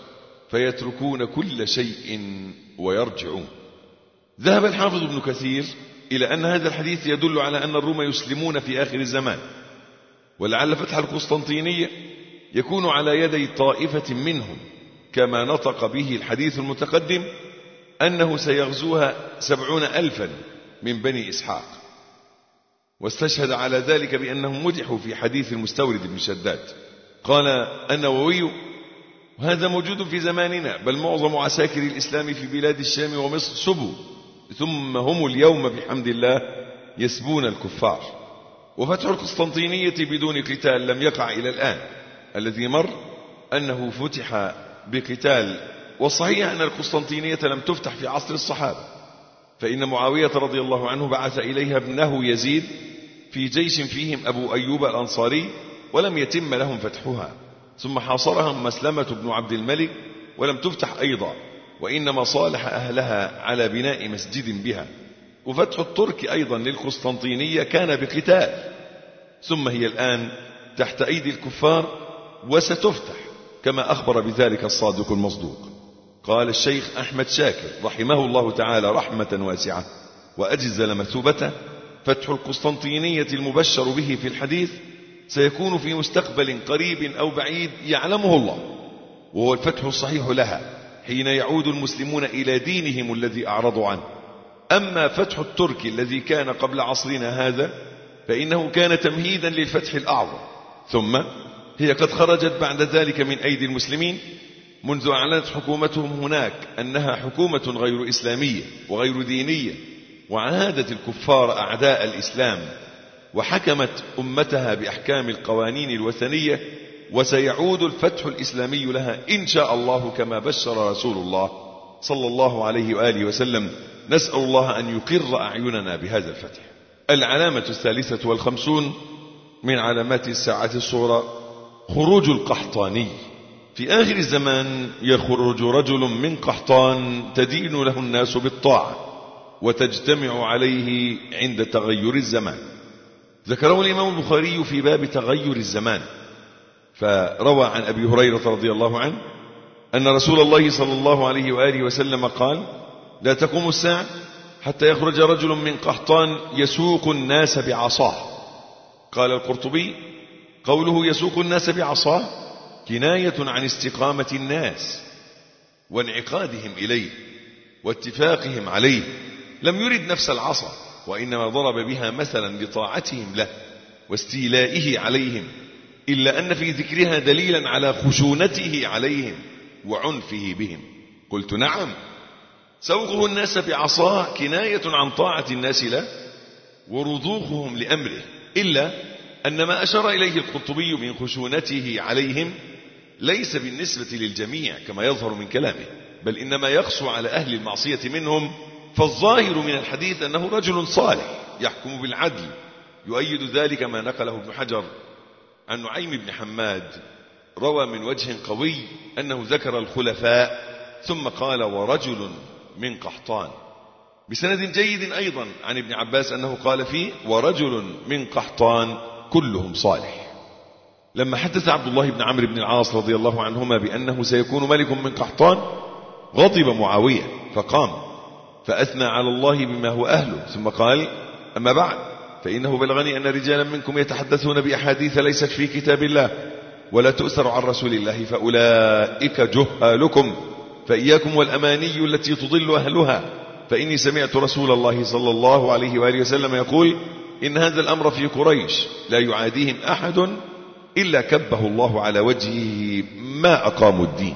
فيتركون كل شيء ويرجعون. ذهب الحافظ ابن كثير إلى أن هذا الحديث يدل على أن الروم يسلمون في آخر الزمان، ولعل فتح القسطنطينية يكون على يدي طائفة منهم، كما نطق به الحديث المتقدم أنه سيغزوها سبعون ألفا من بني إسحاق. واستشهد على ذلك بأنهم مدحوا في حديث المستورد بن شداد. قال النووي وهذا موجود في زماننا، بل معظم عساكر الإسلام في بلاد الشام ومصر سبوا، ثم هم اليوم بحمد الله يسبون الكفار. وفتح القسطنطينية بدون قتال لم يقع إلى الآن، الذي مر أنه فتح بقتال. والصحيح أن القسطنطينية لم تفتح في عصر الصحابة، فإن معاوية رضي الله عنه بعث إليها ابنه يزيد في جيش فيهم أبو أيوب الأنصاري، ولم يتم لهم فتحها، ثم حاصرهم مسلمة بن عبد الملك ولم تفتح أيضا، وإنما صالح أهلها على بناء مسجد بها. وفتح الترك أيضا للقسطنطينية كان بقتال، ثم هي الآن تحت أيدي الكفار وستفتح كما أخبر بذلك الصادق المصدوق. قال الشيخ أحمد شاكر رحمه الله تعالى رحمة واسعة وأجزل مثوبته: فتح القسطنطينية المبشر به في الحديث سيكون في مستقبل قريب أو بعيد يعلمه الله، وهو الفتح الصحيح لها حين يعود المسلمون إلى دينهم الذي أعرضوا عنه. أما فتح الترك الذي كان قبل عصرنا هذا فإنه كان تمهيدا للفتح الأعظم، ثم هي قد خرجت بعد ذلك من أيدي المسلمين منذ أعلنت حكومتهم هناك أنها حكومة غير إسلامية وغير دينية، وعادت الكفار أعداء الإسلام، وحكمت أمتها بأحكام القوانين الوثنية، وسيعود الفتح الإسلامي لها إن شاء الله كما بشر رسول الله صلى الله عليه وآله وسلم. نسأل الله أن يقر أعيننا بهذا الفتح. العلامة الثالثة والخمسون من علامات الساعة الصغرى: خروج القحطاني. في آخر الزمان يخرج رجل من قحطان تدين له الناس بالطاعة وتجتمع عليه عند تغير الزمان. ذكره الإمام البخاري في باب تغير الزمان، فروى عن أبي هريرة رضي الله عنه أن رسول الله صلى الله عليه وآله وسلم قال: لا تقوم الساعة حتى يخرج رجل من قحطان يسوق الناس بعصاه. قال القرطبي: قوله يسوق الناس بعصاه كناية عن استقامة الناس وانعقادهم إليه واتفاقهم عليه، لم يرد نفس العصا، وإنما ضرب بها مثلا لطاعتهم له واستيلائه عليهم، إلا أن في ذكرها دليلا على خشونته عليهم وعنفه بهم. قلت: نعم، سوقه الناس بعصاه كناية عن طاعة الناس له ورضوخهم لأمره، إلا أن ما أشار إليه القرطبي من خشونته عليهم ليس بالنسبة للجميع كما يظهر من كلامه، بل إنما يقص على أهل المعصية منهم. فالظاهر من الحديث أنه رجل صالح يحكم بالعدل. يؤيد ذلك ما نقله ابن حجر عن نعيم بن حماد، روى من وجه قوي أنه ذكر الخلفاء ثم قال: ورجل من قحطان، بسند جيد أيضا عن ابن عباس أنه قال فيه: ورجل من قحطان كلهم صالح. لما حدث عبد الله بن عمرو بن العاص رضي الله عنهما بأنه سيكون ملك من قحطان غضب معاوية فقام فأثنى على الله بما هو أهله، ثم قال: أما بعد، فإنه بلغني أن رجالا منكم يتحدثون بأحاديث ليست في كتاب الله ولا تؤثر عن رسول الله، فأولئك جهالكم، فإياكم والأماني التي تضل أهلها، فإني سمعت رسول الله صلى الله عليه وآله وسلم يقول: إن هذا الأمر في قريش لا يعاديهم أحد إلا كبه الله على وجهه ما أقاموا الدين.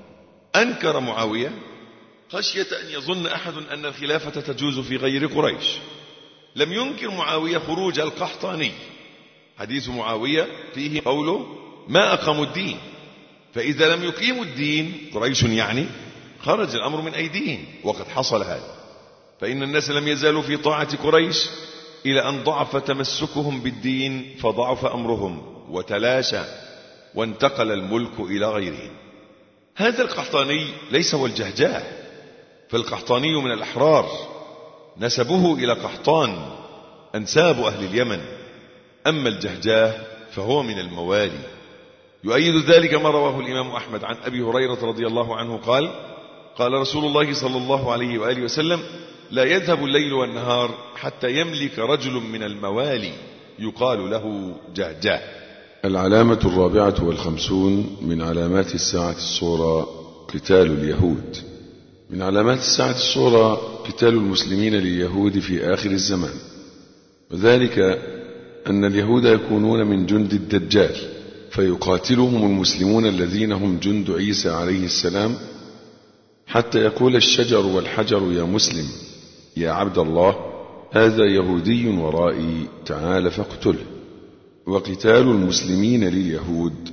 أنكر معاوية خشية أن يظن أحد أن الخلافة تجوز في غير قريش. لم ينكر معاوية خروج القحطاني، حديث معاوية فيه قوله ما أقاموا الدين، فإذا لم يقيموا الدين قريش يعني خرج الأمر من أيديهم، وقد حصل هذا. فإن الناس لم يزالوا في طاعة قريش إلى أن ضعف تمسكهم بالدين، فضعف أمرهم وتلاشى، وانتقل الملك إلى غيرهم. هذا القحطاني ليس هو الجهجاه، فالقحطاني من الأحرار، نسبه إلى قحطان أنساب أهل اليمن. أما الجهجاه فهو من الموالي. يؤيد ذلك ما رواه الإمام أحمد عن أبي هريرة رضي الله عنه قال: قال رسول الله صلى الله عليه وآله وسلم: لا يذهب الليل والنهار حتى يملك رجل من الموالي يقال له جهجاه. العلامة الرابعة والخمسون من علامات الساعة الصغرى قتال اليهود. من علامات الساعة الصغرى قتال المسلمين لليهود في آخر الزمان، وذلك أن اليهود يكونون من جند الدجال، فيقاتلهم المسلمون الذين هم جند عيسى عليه السلام، حتى يقول الشجر والحجر: يا مسلم، يا عبد الله، هذا يهودي ورائي، تعال فاقتله. وقتال المسلمين لليهود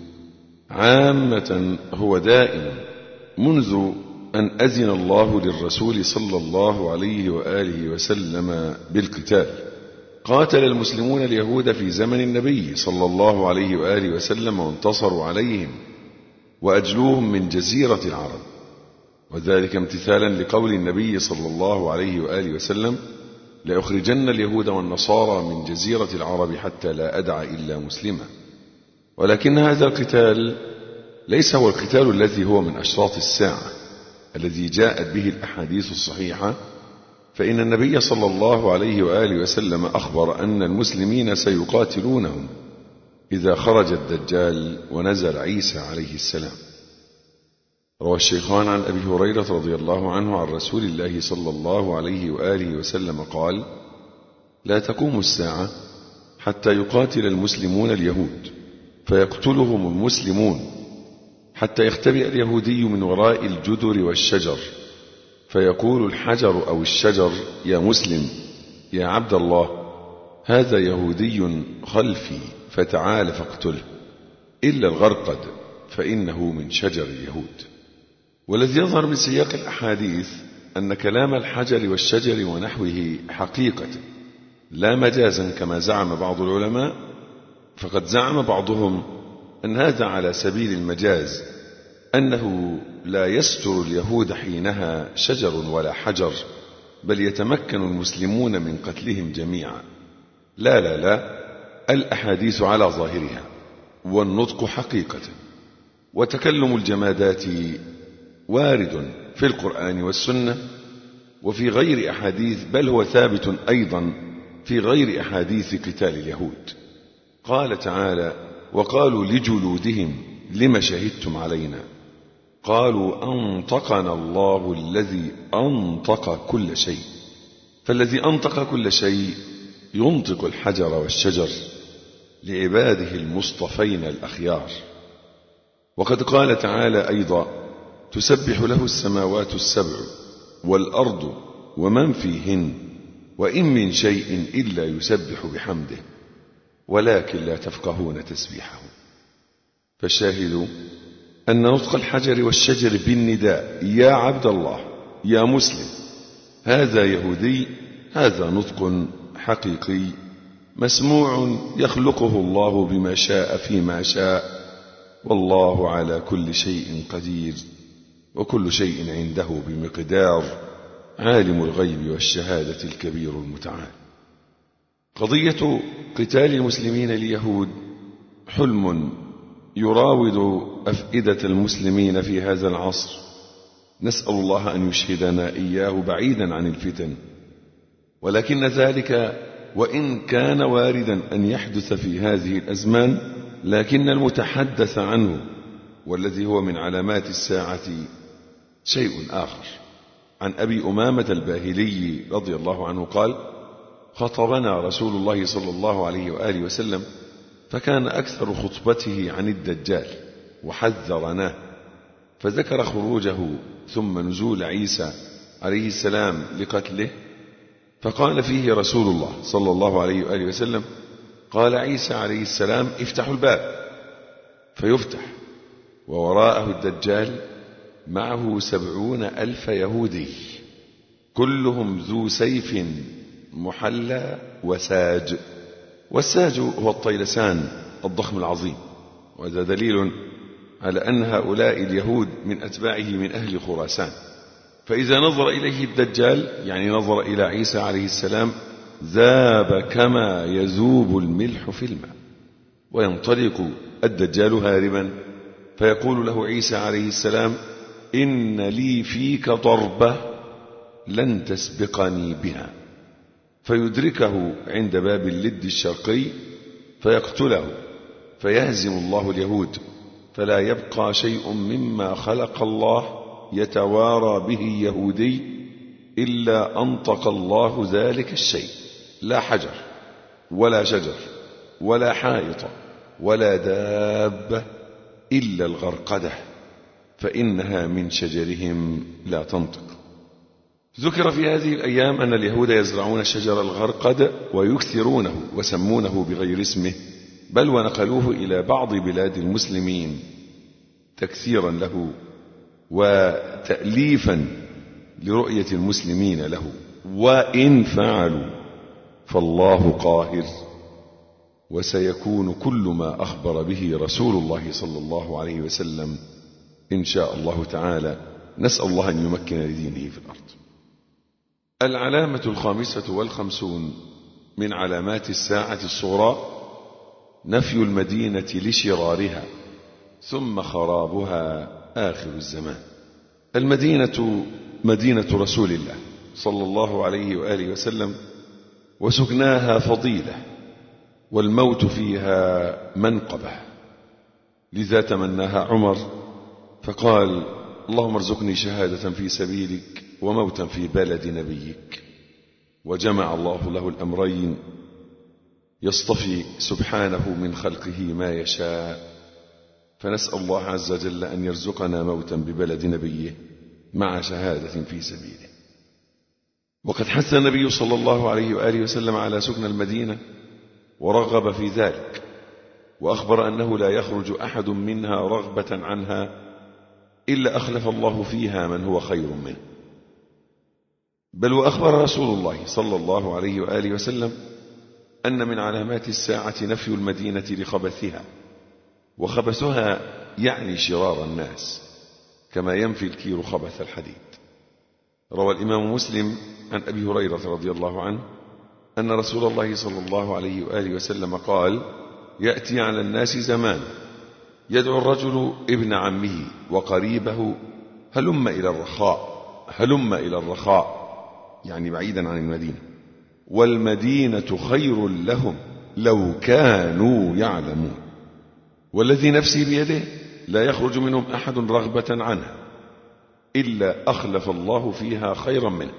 عامة هو دائم منذ أن أذن الله للرسول صلى الله عليه وآله وسلم بالقتال. قاتل المسلمون اليهود في زمن النبي صلى الله عليه وآله وسلم، وانتصروا عليهم وأجلوهم من جزيرة العرب، وذلك امتثالا لقول النبي صلى الله عليه وآله وسلم: لأخرجن اليهود والنصارى من جزيرة العرب حتى لا أدع إلا مسلما. ولكن هذا القتال ليس هو القتال الذي هو من أشراط الساعة الذي جاءت به الأحاديث الصحيحة، فإن النبي صلى الله عليه وآله وسلم أخبر أن المسلمين سيقاتلونهم إذا خرج الدجال ونزل عيسى عليه السلام. روى الشيخان عن أبي هريرة رضي الله عنه عن رسول الله صلى الله عليه وآله وسلم قال: لا تقوم الساعة حتى يقاتل المسلمون اليهود فيقتلهم المسلمون، حتى يختبئ اليهودي من وراء الجدر والشجر، فيقول الحجر أو الشجر: يا مسلم، يا عبد الله، هذا يهودي خلفي، فتعال فاقتله، إلا الغرقد فإنه من شجر اليهود. والذي يظهر من سياق الأحاديث أن كلام الحجر والشجر ونحوه حقيقة لا مجازا كما زعم بعض العلماء، فقد زعم بعضهم أن هذا على سبيل المجاز، أنه لا يستر اليهود حينها شجر ولا حجر، بل يتمكن المسلمون من قتلهم جميعا. لا لا لا، الأحاديث على ظاهرها، والنطق حقيقة. وتكلم الجمادات وارد في القرآن والسنة وفي غير أحاديث، بل هو ثابت أيضا في غير أحاديث قتال اليهود. قال تعالى: وقالوا لجلودهم لم شهدتم علينا، قالوا أنطقنا الله الذي أنطق كل شيء. فالذي أنطق كل شيء ينطق الحجر والشجر لعباده المصطفين الأخيار. وقد قال تعالى أيضا: تسبح له السماوات السبع والأرض ومن فيهن وإن من شيء إلا يسبح بحمده ولكن لا تفقهون تسبيحه. فالشاهد أن نطق الحجر والشجر بالنداء يا عبد الله يا مسلم هذا يهودي، هذا نطق حقيقي مسموع يخلقه الله بما شاء فيما شاء، والله على كل شيء قدير، وكل شيء عنده بمقدار، عالم الغيب والشهادة الكبير المتعال. قضية قتال المسلمين اليهود حلم يراود أفئدة المسلمين في هذا العصر، نسأل الله أن يشهدنا إياه بعيدا عن الفتن. ولكن ذلك وإن كان واردا أن يحدث في هذه الأزمان، لكن المتحدث عنه والذي هو من علامات الساعة شيء آخر. عن أبي أمامة الباهلي رضي الله عنه قال: خطبنا رسول الله صلى الله عليه وآله وسلم، فكان أكثر خطبته عن الدجال وحذرناه، فذكر خروجه ثم نزول عيسى عليه السلام لقتله، فقال فيه رسول الله صلى الله عليه وآله وسلم: قال عيسى عليه السلام: افتحوا الباب، فيفتح ووراءه الدجال معه سبعون ألف يهودي كلهم ذو سيف محلى وساج. والساج هو الطيلسان الضخم العظيم، وهذا دليل على أن هؤلاء اليهود من أتباعه من أهل خراسان. فإذا نظر إليه الدجال، يعني نظر إلى عيسى عليه السلام، ذاب كما يذوب الملح في الماء. وينطلق الدجال هاربا، فيقول له عيسى عليه السلام: إن لي فيك ضربة لن تسبقني بها. فيدركه عند باب اللد الشرقي فيقتله، فيهزم الله اليهود، فلا يبقى شيء مما خلق الله يتوارى به يهودي إلا أنطق الله ذلك الشيء، لا حجر ولا شجر ولا حائط ولا دابة إلا الغرقدة، فإنها من شجرهم لا تنطق. ذكر في هذه الأيام أن اليهود يزرعون شجر الغرقد ويكثرونه وسمونه بغير اسمه، بل ونقلوه إلى بعض بلاد المسلمين تكثيرا له وتأليفا لرؤية المسلمين له. وإن فعلوا فالله قاهر، وسيكون كل ما أخبر به رسول الله صلى الله عليه وسلم إن شاء الله تعالى. نسأل الله أن يمكن لدينه في الأرض. العلامة الخامسة والخمسون من علامات الساعة الصغرى: نفي المدينة لشرارها ثم خرابها آخر الزمان. المدينة مدينة رسول الله صلى الله عليه وآله وسلم، وسكناها فضيلة، والموت فيها منقبة، لذا تمناها عمر فقال: اللهم ارزقني شهادة في سبيلك وموتا في بلد نبيك. وجمع الله له الأمرين، يصطفي سبحانه من خلقه ما يشاء. فنسأل الله عز وجل أن يرزقنا موتا ببلد نبيه مع شهادة في سبيله. وقد حث النبي صلى الله عليه وآله وسلم على سكن المدينة ورغب في ذلك، وأخبر أنه لا يخرج أحد منها رغبة عنها إلا أخلف الله فيها من هو خير منه. بل وأخبر رسول الله صلى الله عليه وآله وسلم أن من علامات الساعة نفي المدينة لخبثها، وخبثها يعني شرار الناس، كما ينفي الكير خبث الحديد. روى الإمام مسلم عن أبي هريرة رضي الله عنه أن رسول الله صلى الله عليه وآله وسلم قال: يأتي على الناس زمان يدعو الرجل ابن عمه وقريبه: هلم إلى الرخاء، هلم إلى الرخاء، يعني بعيدا عن المدينة، والمدينة خير لهم لو كانوا يعلمون، والذي نفسي بيده لا يخرج منهم أحد رغبة عنها إلا أخلف الله فيها خيرا منه.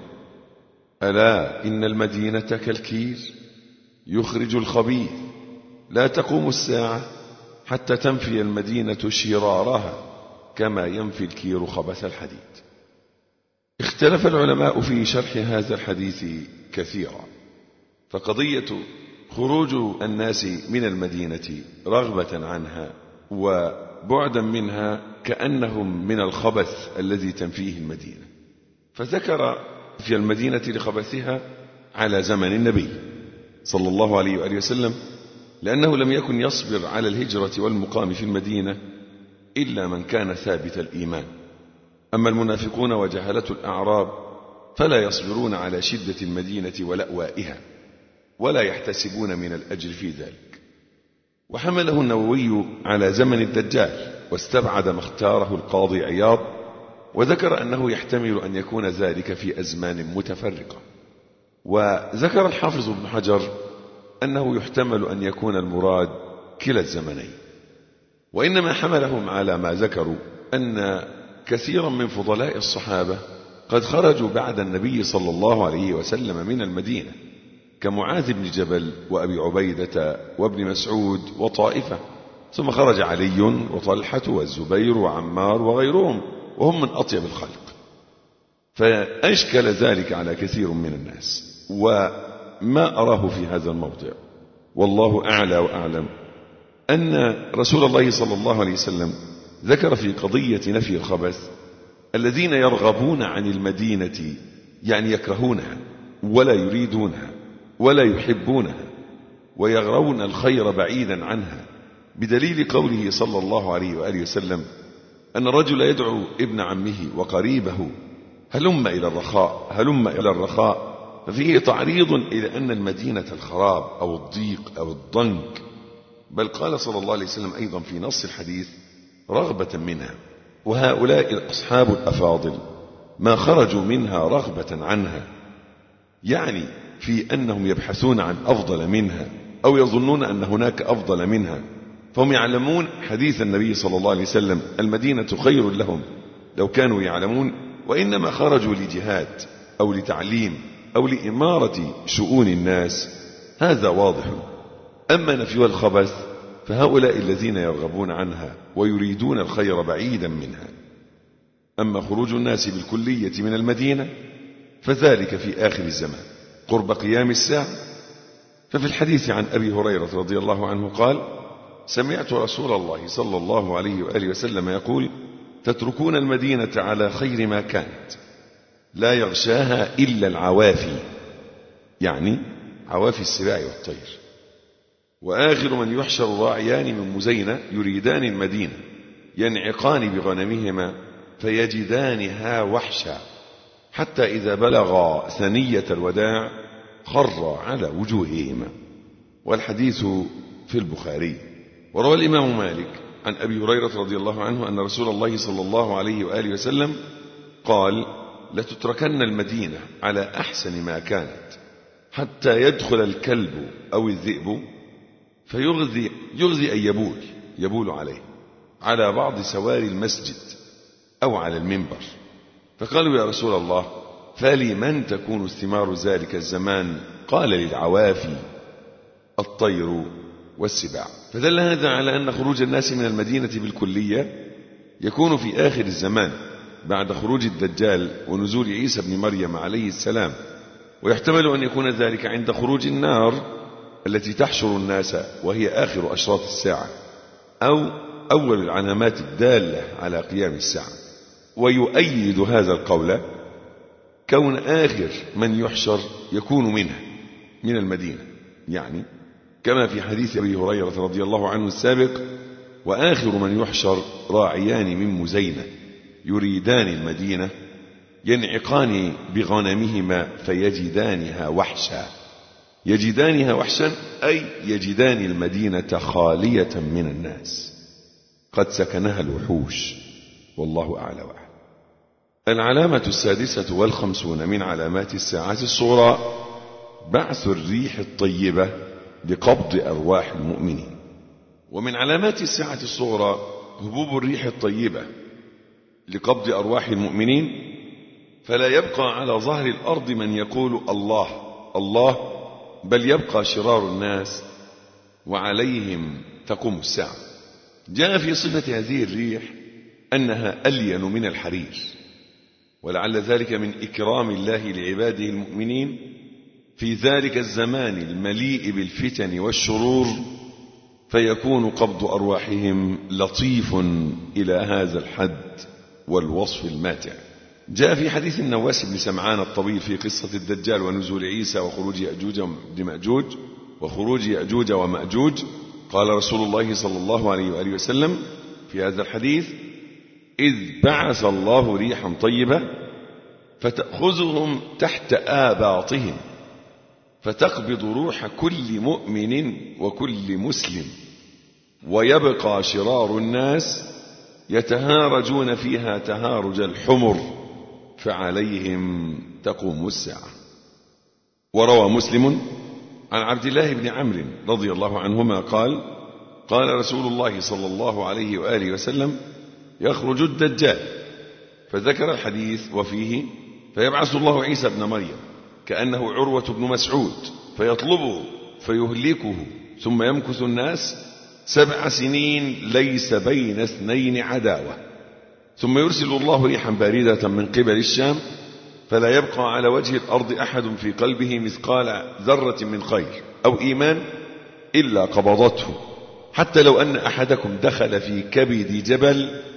ألا إن المدينة كالكير يخرج الخبيث، لا تقوم الساعة حتى تنفي المدينة شرارها كما ينفي الكير خبث الحديد. اختلف العلماء في شرح هذا الحديث كثيرا، فقضية خروج الناس من المدينة رغبة عنها وبعدا منها كأنهم من الخبث الذي تنفيه المدينة. فذكر في المدينة لخبثها على زمن النبي صلى الله عليه وآله وسلم، لأنه لم يكن يصبر على الهجرة والمقام في المدينة إلا من كان ثابت الإيمان. أما المنافقون وجهلة الأعراب فلا يصبرون على شدة المدينة ولأوائها، ولا يحتسبون من الأجر في ذلك. وحمله النووي على زمن الدجال، واستبعد ما اختاره القاضي عياض، وذكر أنه يحتمل أن يكون ذلك في أزمان متفرقة. وذكر الحافظ ابن حجر أنه يحتمل أن يكون المراد كلا الزمنين. وإنما حملهم على ما ذكروا أن كثيرا من فضلاء الصحابة قد خرجوا بعد النبي صلى الله عليه وسلم من المدينة، كمعاذ بن جبل وأبي عبيدة وابن مسعود وطائفة، ثم خرج علي وطلحة والزبير وعمار وغيرهم، وهم من أطيب الخلق. فأشكل ذلك على كثير من الناس، وما أراه في هذا الموضع والله أعلى وأعلم أن رسول الله صلى الله عليه وسلم ذكر في قضية نفي الخبث الذين يرغبون عن المدينة يعني يكرهونها ولا يريدونها ولا يحبونها ويغرون الخير بعيدا عنها، بدليل قوله صلى الله عليه وآله وسلم أن الرجل يدعو ابن عمه وقريبه هلم إلى الرخاء هلم إلى الرخاء، ففيه تعريض إلى أن المدينة الخراب أو الضيق أو الضنك، بل قال صلى الله عليه وسلم أيضا في نص الحديث رغبة منها. وهؤلاء الأصحاب الأفاضل ما خرجوا منها رغبة عنها، يعني في أنهم يبحثون عن أفضل منها أو يظنون أن هناك أفضل منها، فهم يعلمون حديث النبي صلى الله عليه وسلم المدينة خير لهم لو كانوا يعلمون، وإنما خرجوا لجهاد أو لتعليم أو لإمارة شؤون الناس، هذا واضح. أما نفي الخبث فهؤلاء الذين يرغبون عنها ويريدون الخير بعيدا منها. أما خروج الناس بالكلية من المدينة فذلك في آخر الزمان قرب قيام الساعة. ففي الحديث عن أبي هريرة رضي الله عنه قال سمعت رسول الله صلى الله عليه وآله وسلم يقول تتركون المدينة على خير ما كانت لا يغشاها إلا العوافي، يعني عوافي السباع والطير، وآخر من يحشر راعيان من مزينة يريدان المدينة ينعقان بغنمهما فيجدانها وحشا حتى إذا بلغا ثنية الوداع خر على وجوههما. والحديث في البخاري. وروى الإمام مالك عن أبي هريرة رضي الله عنه أن رسول الله صلى الله عليه وآله وسلم قال لتتركن المدينة على أحسن ما كانت حتى يدخل الكلب أو الذئب فيغذي يغذي أن يبول يبول عليه على بعض سواري المسجد أو على المنبر. فقالوا يا رسول الله فلمن تكون الثمار ذلك الزمان؟ قال للعوافي الطير والسباع. فدل هذا على أن خروج الناس من المدينة بالكلية يكون في آخر الزمان بعد خروج الدجال ونزول عيسى بن مريم عليه السلام، ويحتمل أن يكون ذلك عند خروج النار التي تحشر الناس وهي آخر أشراط الساعة أو أول العلامات الدالة على قيام الساعة. ويؤيد هذا القول كون آخر من يحشر يكون منها من المدينة، يعني كما في حديث أبي هريرة رضي الله عنه السابق وآخر من يحشر راعيان من مزينة يريدان المدينة ينعقان بغنمهما فيجدانها وحشا. يجدانها وحشا أي يجدان المدينة خالية من الناس قد سكنها الوحوش، والله أعلى وأعلم. العلامة السادسة والخمسون من علامات الساعة الصغرى بعث الريح الطيبة لقبض أرواح المؤمنين. ومن علامات الساعة الصغرى هبوب الريح الطيبة لقبض أرواح المؤمنين، فلا يبقى على ظهر الأرض من يقول الله الله، بل يبقى شرار الناس وعليهم تقوم الساعة. جاء في صفة هذه الريح أنها ألين من الحرير، ولعل ذلك من إكرام الله لعباده المؤمنين في ذلك الزمان المليء بالفتن والشرور، فيكون قبض أرواحهم لطيف إلى هذا الحد والوصف الماتع. جاء في حديث النواس بن سمعان الطويل في قصة الدجال ونزول عيسى وخروج يأجوج ومأجوج وخروج يأجوج ومأجوج، قال رسول الله صلى الله عليه وآله وسلم في هذا الحديث إذ بعث الله ريحا طيبة فتأخذهم تحت آباطهم فتقبض روح كل مؤمن وكل مسلم، ويبقى شرار الناس يتهارجون فيها تهارج الحمر فعليهم تقوم الساعة. وروى مسلم عن عبد الله بن عمرو رضي الله عنهما قال قال رسول الله صلى الله عليه وآله وسلم يخرج الدجال، فذكر الحديث وفيه فيبعث الله عيسى بن مريم كأنه عروة بن مسعود فيطلبه فيهلكه، ثم يمكث الناس سبع سنين ليس بين اثنين عداوة، ثم يرسل الله ريحا باردة من قبل الشام فلا يبقى على وجه الأرض أحد في قلبه مثقال ذرة من خير أو إيمان إلا قبضته، حتى لو أن أحدكم دخل في كبد جبل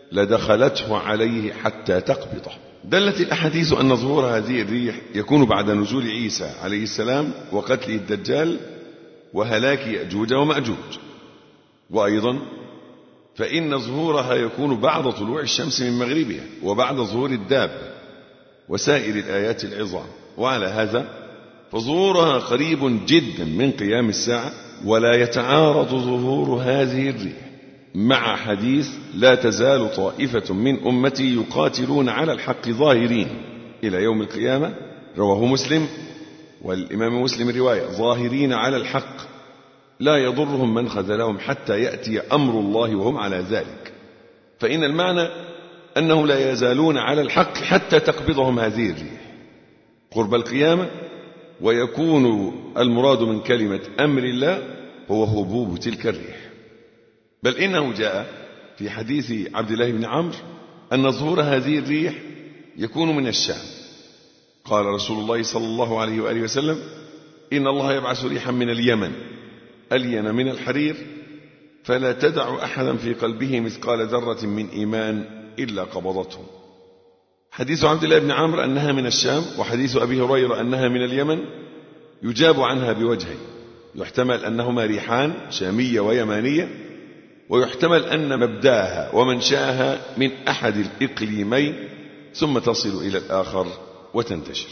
لدخلته عليه حتى تقبضه. دلت الأحاديث أن ظهور هذه الريح يكون بعد نزول عيسى عليه السلام وقتله الدجال وهلاك يأجوج ومأجوج. وأيضا فإن ظهورها يكون بعد طلوع الشمس من مغربها وبعد ظهور الدابة وسائر الآيات العظام. وعلى هذا فظهورها قريب جدا من قيام الساعة، ولا يتعارض ظهور هذه الريح مع حديث لا تزال طائفة من أمتي يقاتلون على الحق ظاهرين إلى يوم القيامة، رواه مسلم والإمام مسلم رواية ظاهرين على الحق لا يضرهم من خذلهم حتى يأتي أمر الله وهم على ذلك. فإن المعنى أنهم لا يزالون على الحق حتى تقبضهم هذه الريح قرب القيامة، ويكون المراد من كلمة أمر الله هو هبوب تلك الريح. بل إنه جاء في حديث عبد الله بن عمرو أن ظهور هذه الريح يكون من الشام. قال رسول الله صلى الله عليه وآله وسلم إن الله يبعث ريحا من اليمن ألين من الحرير فلا تدع أحدا في قلبه مثقال ذرة من إيمان إلا قبضته. حديث عبد الله بن عمرو أنها من الشام، وحديث أبي هريرة أنها من اليمن يجاب عنها بوجهين: يحتمل أنهما ريحان شامية ويمانية، ويحتمل أن مبداها ومنشاها من أحد الإقليمين ثم تصل إلى الآخر وتنتشر.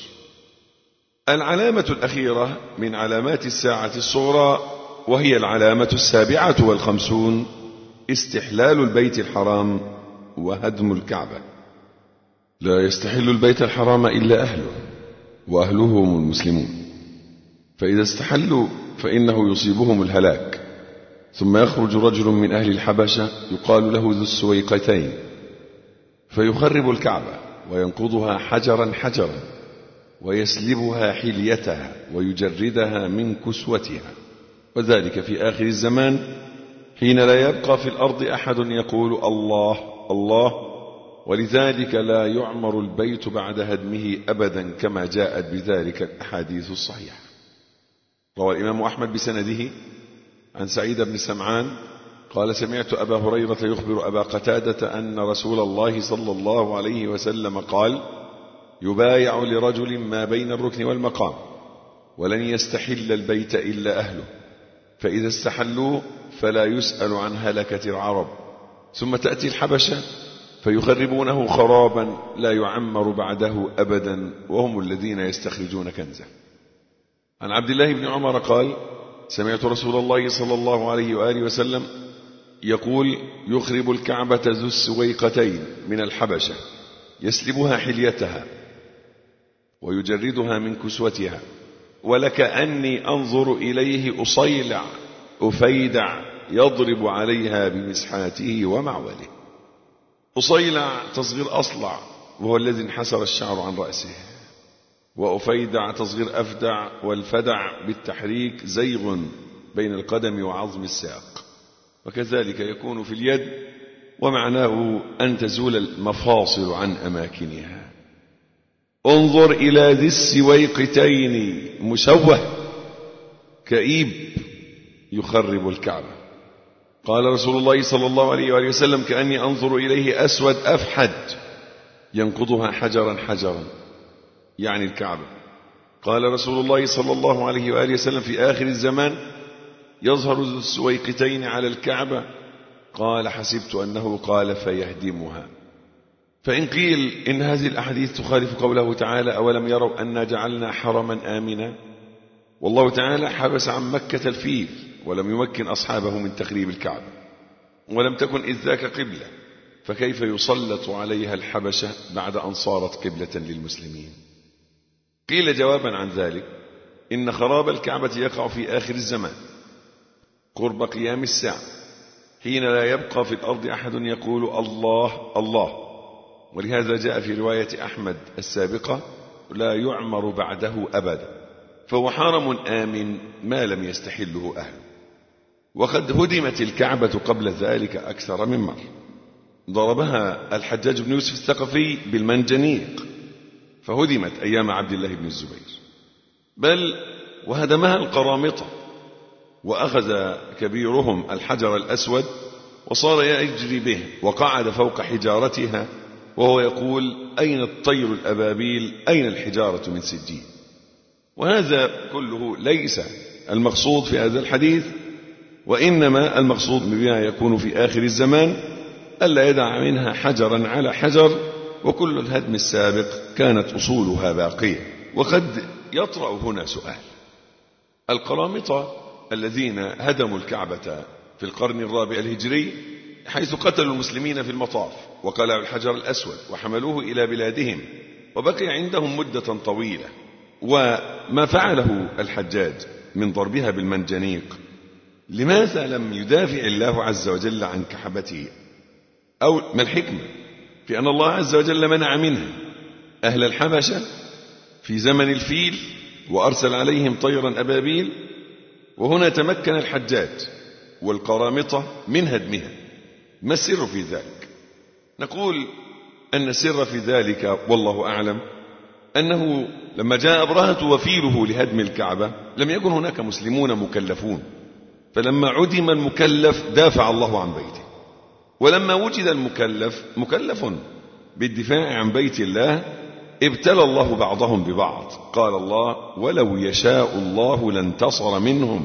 العلامة الأخيرة من علامات الساعة الصغرى وهي العلامة السابعة والخمسون استحلال البيت الحرام وهدم الكعبة. لا يستحل البيت الحرام إلا أهله، وأهله هم المسلمون، فإذا استحلوا فإنه يصيبهم الهلاك. ثم يخرج رجل من أهل الحبشة يقال له ذو السويقتين فيخرب الكعبة وينقضها حجرا حجرا ويسلبها حليتها ويجردها من كسوتها، وذلك في آخر الزمان حين لا يبقى في الأرض أحد يقول الله الله، ولذلك لا يعمر البيت بعد هدمه أبدا كما جاءت بذلك الأحاديث الصحيحة. روى الإمام أحمد بسنده عن سعيد بن سمعان قال سمعت أبا هريرة يخبر أبا قتادة أن رسول الله صلى الله عليه وسلم قال يبايع لرجل ما بين الركن والمقام ولن يستحل البيت إلا أهله، فإذا استحلوه فلا يسأل عن هلكة العرب، ثم تأتي الحبشة فيخربونه خرابا لا يعمر بعده أبدا وهم الذين يستخرجون كنزه. عن عبد الله بن عمر قال سمعت رسول الله صلى الله عليه وآله وسلم يقول يخرب الكعبة ذو السويقتين من الحبشة يسلبها حليتها ويجردها من كسوتها، ولكأني أنظر إليه أصيلع أفيدع يضرب عليها بمسحاته ومعوله. أصيلع تصغير أصلع وهو الذي انحسر الشعر عن رأسه، وأفيدع تصغير أفدع، والفدع بالتحريك زيغ بين القدم وعظم الساق، وكذلك يكون في اليد، ومعناه أن تزول المفاصل عن أماكنها. انظر إلى ذي السويقتين مشوه كئيب يخرب الكعبة. قال رسول الله صلى الله عليه وآله وسلم كأني أنظر إليه أسود أفحد ينقضها حجرا حجرا، يعني الكعبة. قال رسول الله صلى الله عليه وآله وسلم في آخر الزمان يظهر ذو السويقتين على الكعبة، قال حسبت أنه قال فيهدمها. فإن قيل إن هذه الأحاديث تخالف قوله تعالى أولم يروا أنا جعلنا حرما آمنا، والله تعالى حبس عن مكة الفيل ولم يمكن أصحابه من تخريب الكعبة، ولم تكن إذ ذاك قبلة، فكيف يسلط عليها الحبشة بعد أن صارت قبلة للمسلمين؟ قيل جوابا عن ذلك إن خراب الكعبة يقع في آخر الزمان قرب قيام الساعة حين لا يبقى في الأرض أحد يقول الله الله، ولهذا جاء في رواية أحمد السابقة لا يعمر بعده أبدا، فهو حرم آمن ما لم يستحله أهله. وقد هدمت الكعبة قبل ذلك أكثر من مرة، ضربها الحجاج بن يوسف الثقفي بالمنجنيق فهدمت أيام عبد الله بن الزبير، بل وهدمها القرامطة، وأخذ كبيرهم الحجر الأسود وصار يجري به وقعد فوق حجارتها وهو يقول أين الطير الأبابيل أين الحجارة من سجين. وهذا كله ليس المقصود في هذا الحديث، وإنما المقصود بما يكون في آخر الزمان ألا يدع منها حجرا على حجر، وكل الهدم السابق كانت أصولها باقية. وقد يطرأ هنا سؤال: القرامطة الذين هدموا الكعبة في القرن الرابع الهجري حيث قتلوا المسلمين في المطاف وقلعوا الحجر الأسود وحملوه إلى بلادهم وبقي عندهم مدة طويلة، وما فعله الحجاج من ضربها بالمنجنيق، لماذا لم يدافع الله عز وجل عن كعبته؟ أو ما الحكمة في أن الله عز وجل منع منها أهل الحبشة في زمن الفيل وأرسل عليهم طيرا أبابيل، وهنا تمكن الحجاج والقرامطة من هدمها؟ ما السر في ذلك؟ نقول أن السر في ذلك والله أعلم أنه لما جاء أبرهة وفيله لهدم الكعبة لم يكن هناك مسلمون مكلفون، فلما عدم المكلف دافع الله عن بيته، ولما وجد المكلف مكلف بالدفاع عن بيت الله ابتلى الله بعضهم ببعض. قال الله: ولو يشاء الله لانتصر منهم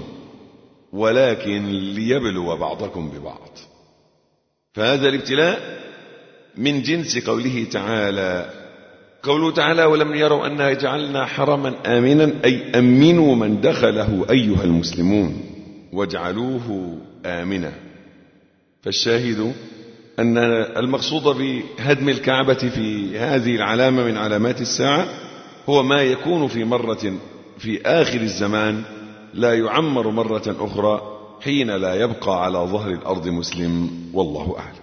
ولكن ليبلو بعضكم ببعض. فهذا الابتلاء من جنس قوله تعالى قوله تعالى: ولم يروا أننا جعلنا حرما آمنا، أي أمنوا من دخله أيها المسلمون واجعلوه آمنا. فالشاهد أن المقصود بهدم الكعبة في هذه العلامة من علامات الساعة هو ما يكون في مرة في آخر الزمان لا يعمر مرة أخرى حين لا يبقى على ظهر الأرض مسلم، والله أعلم.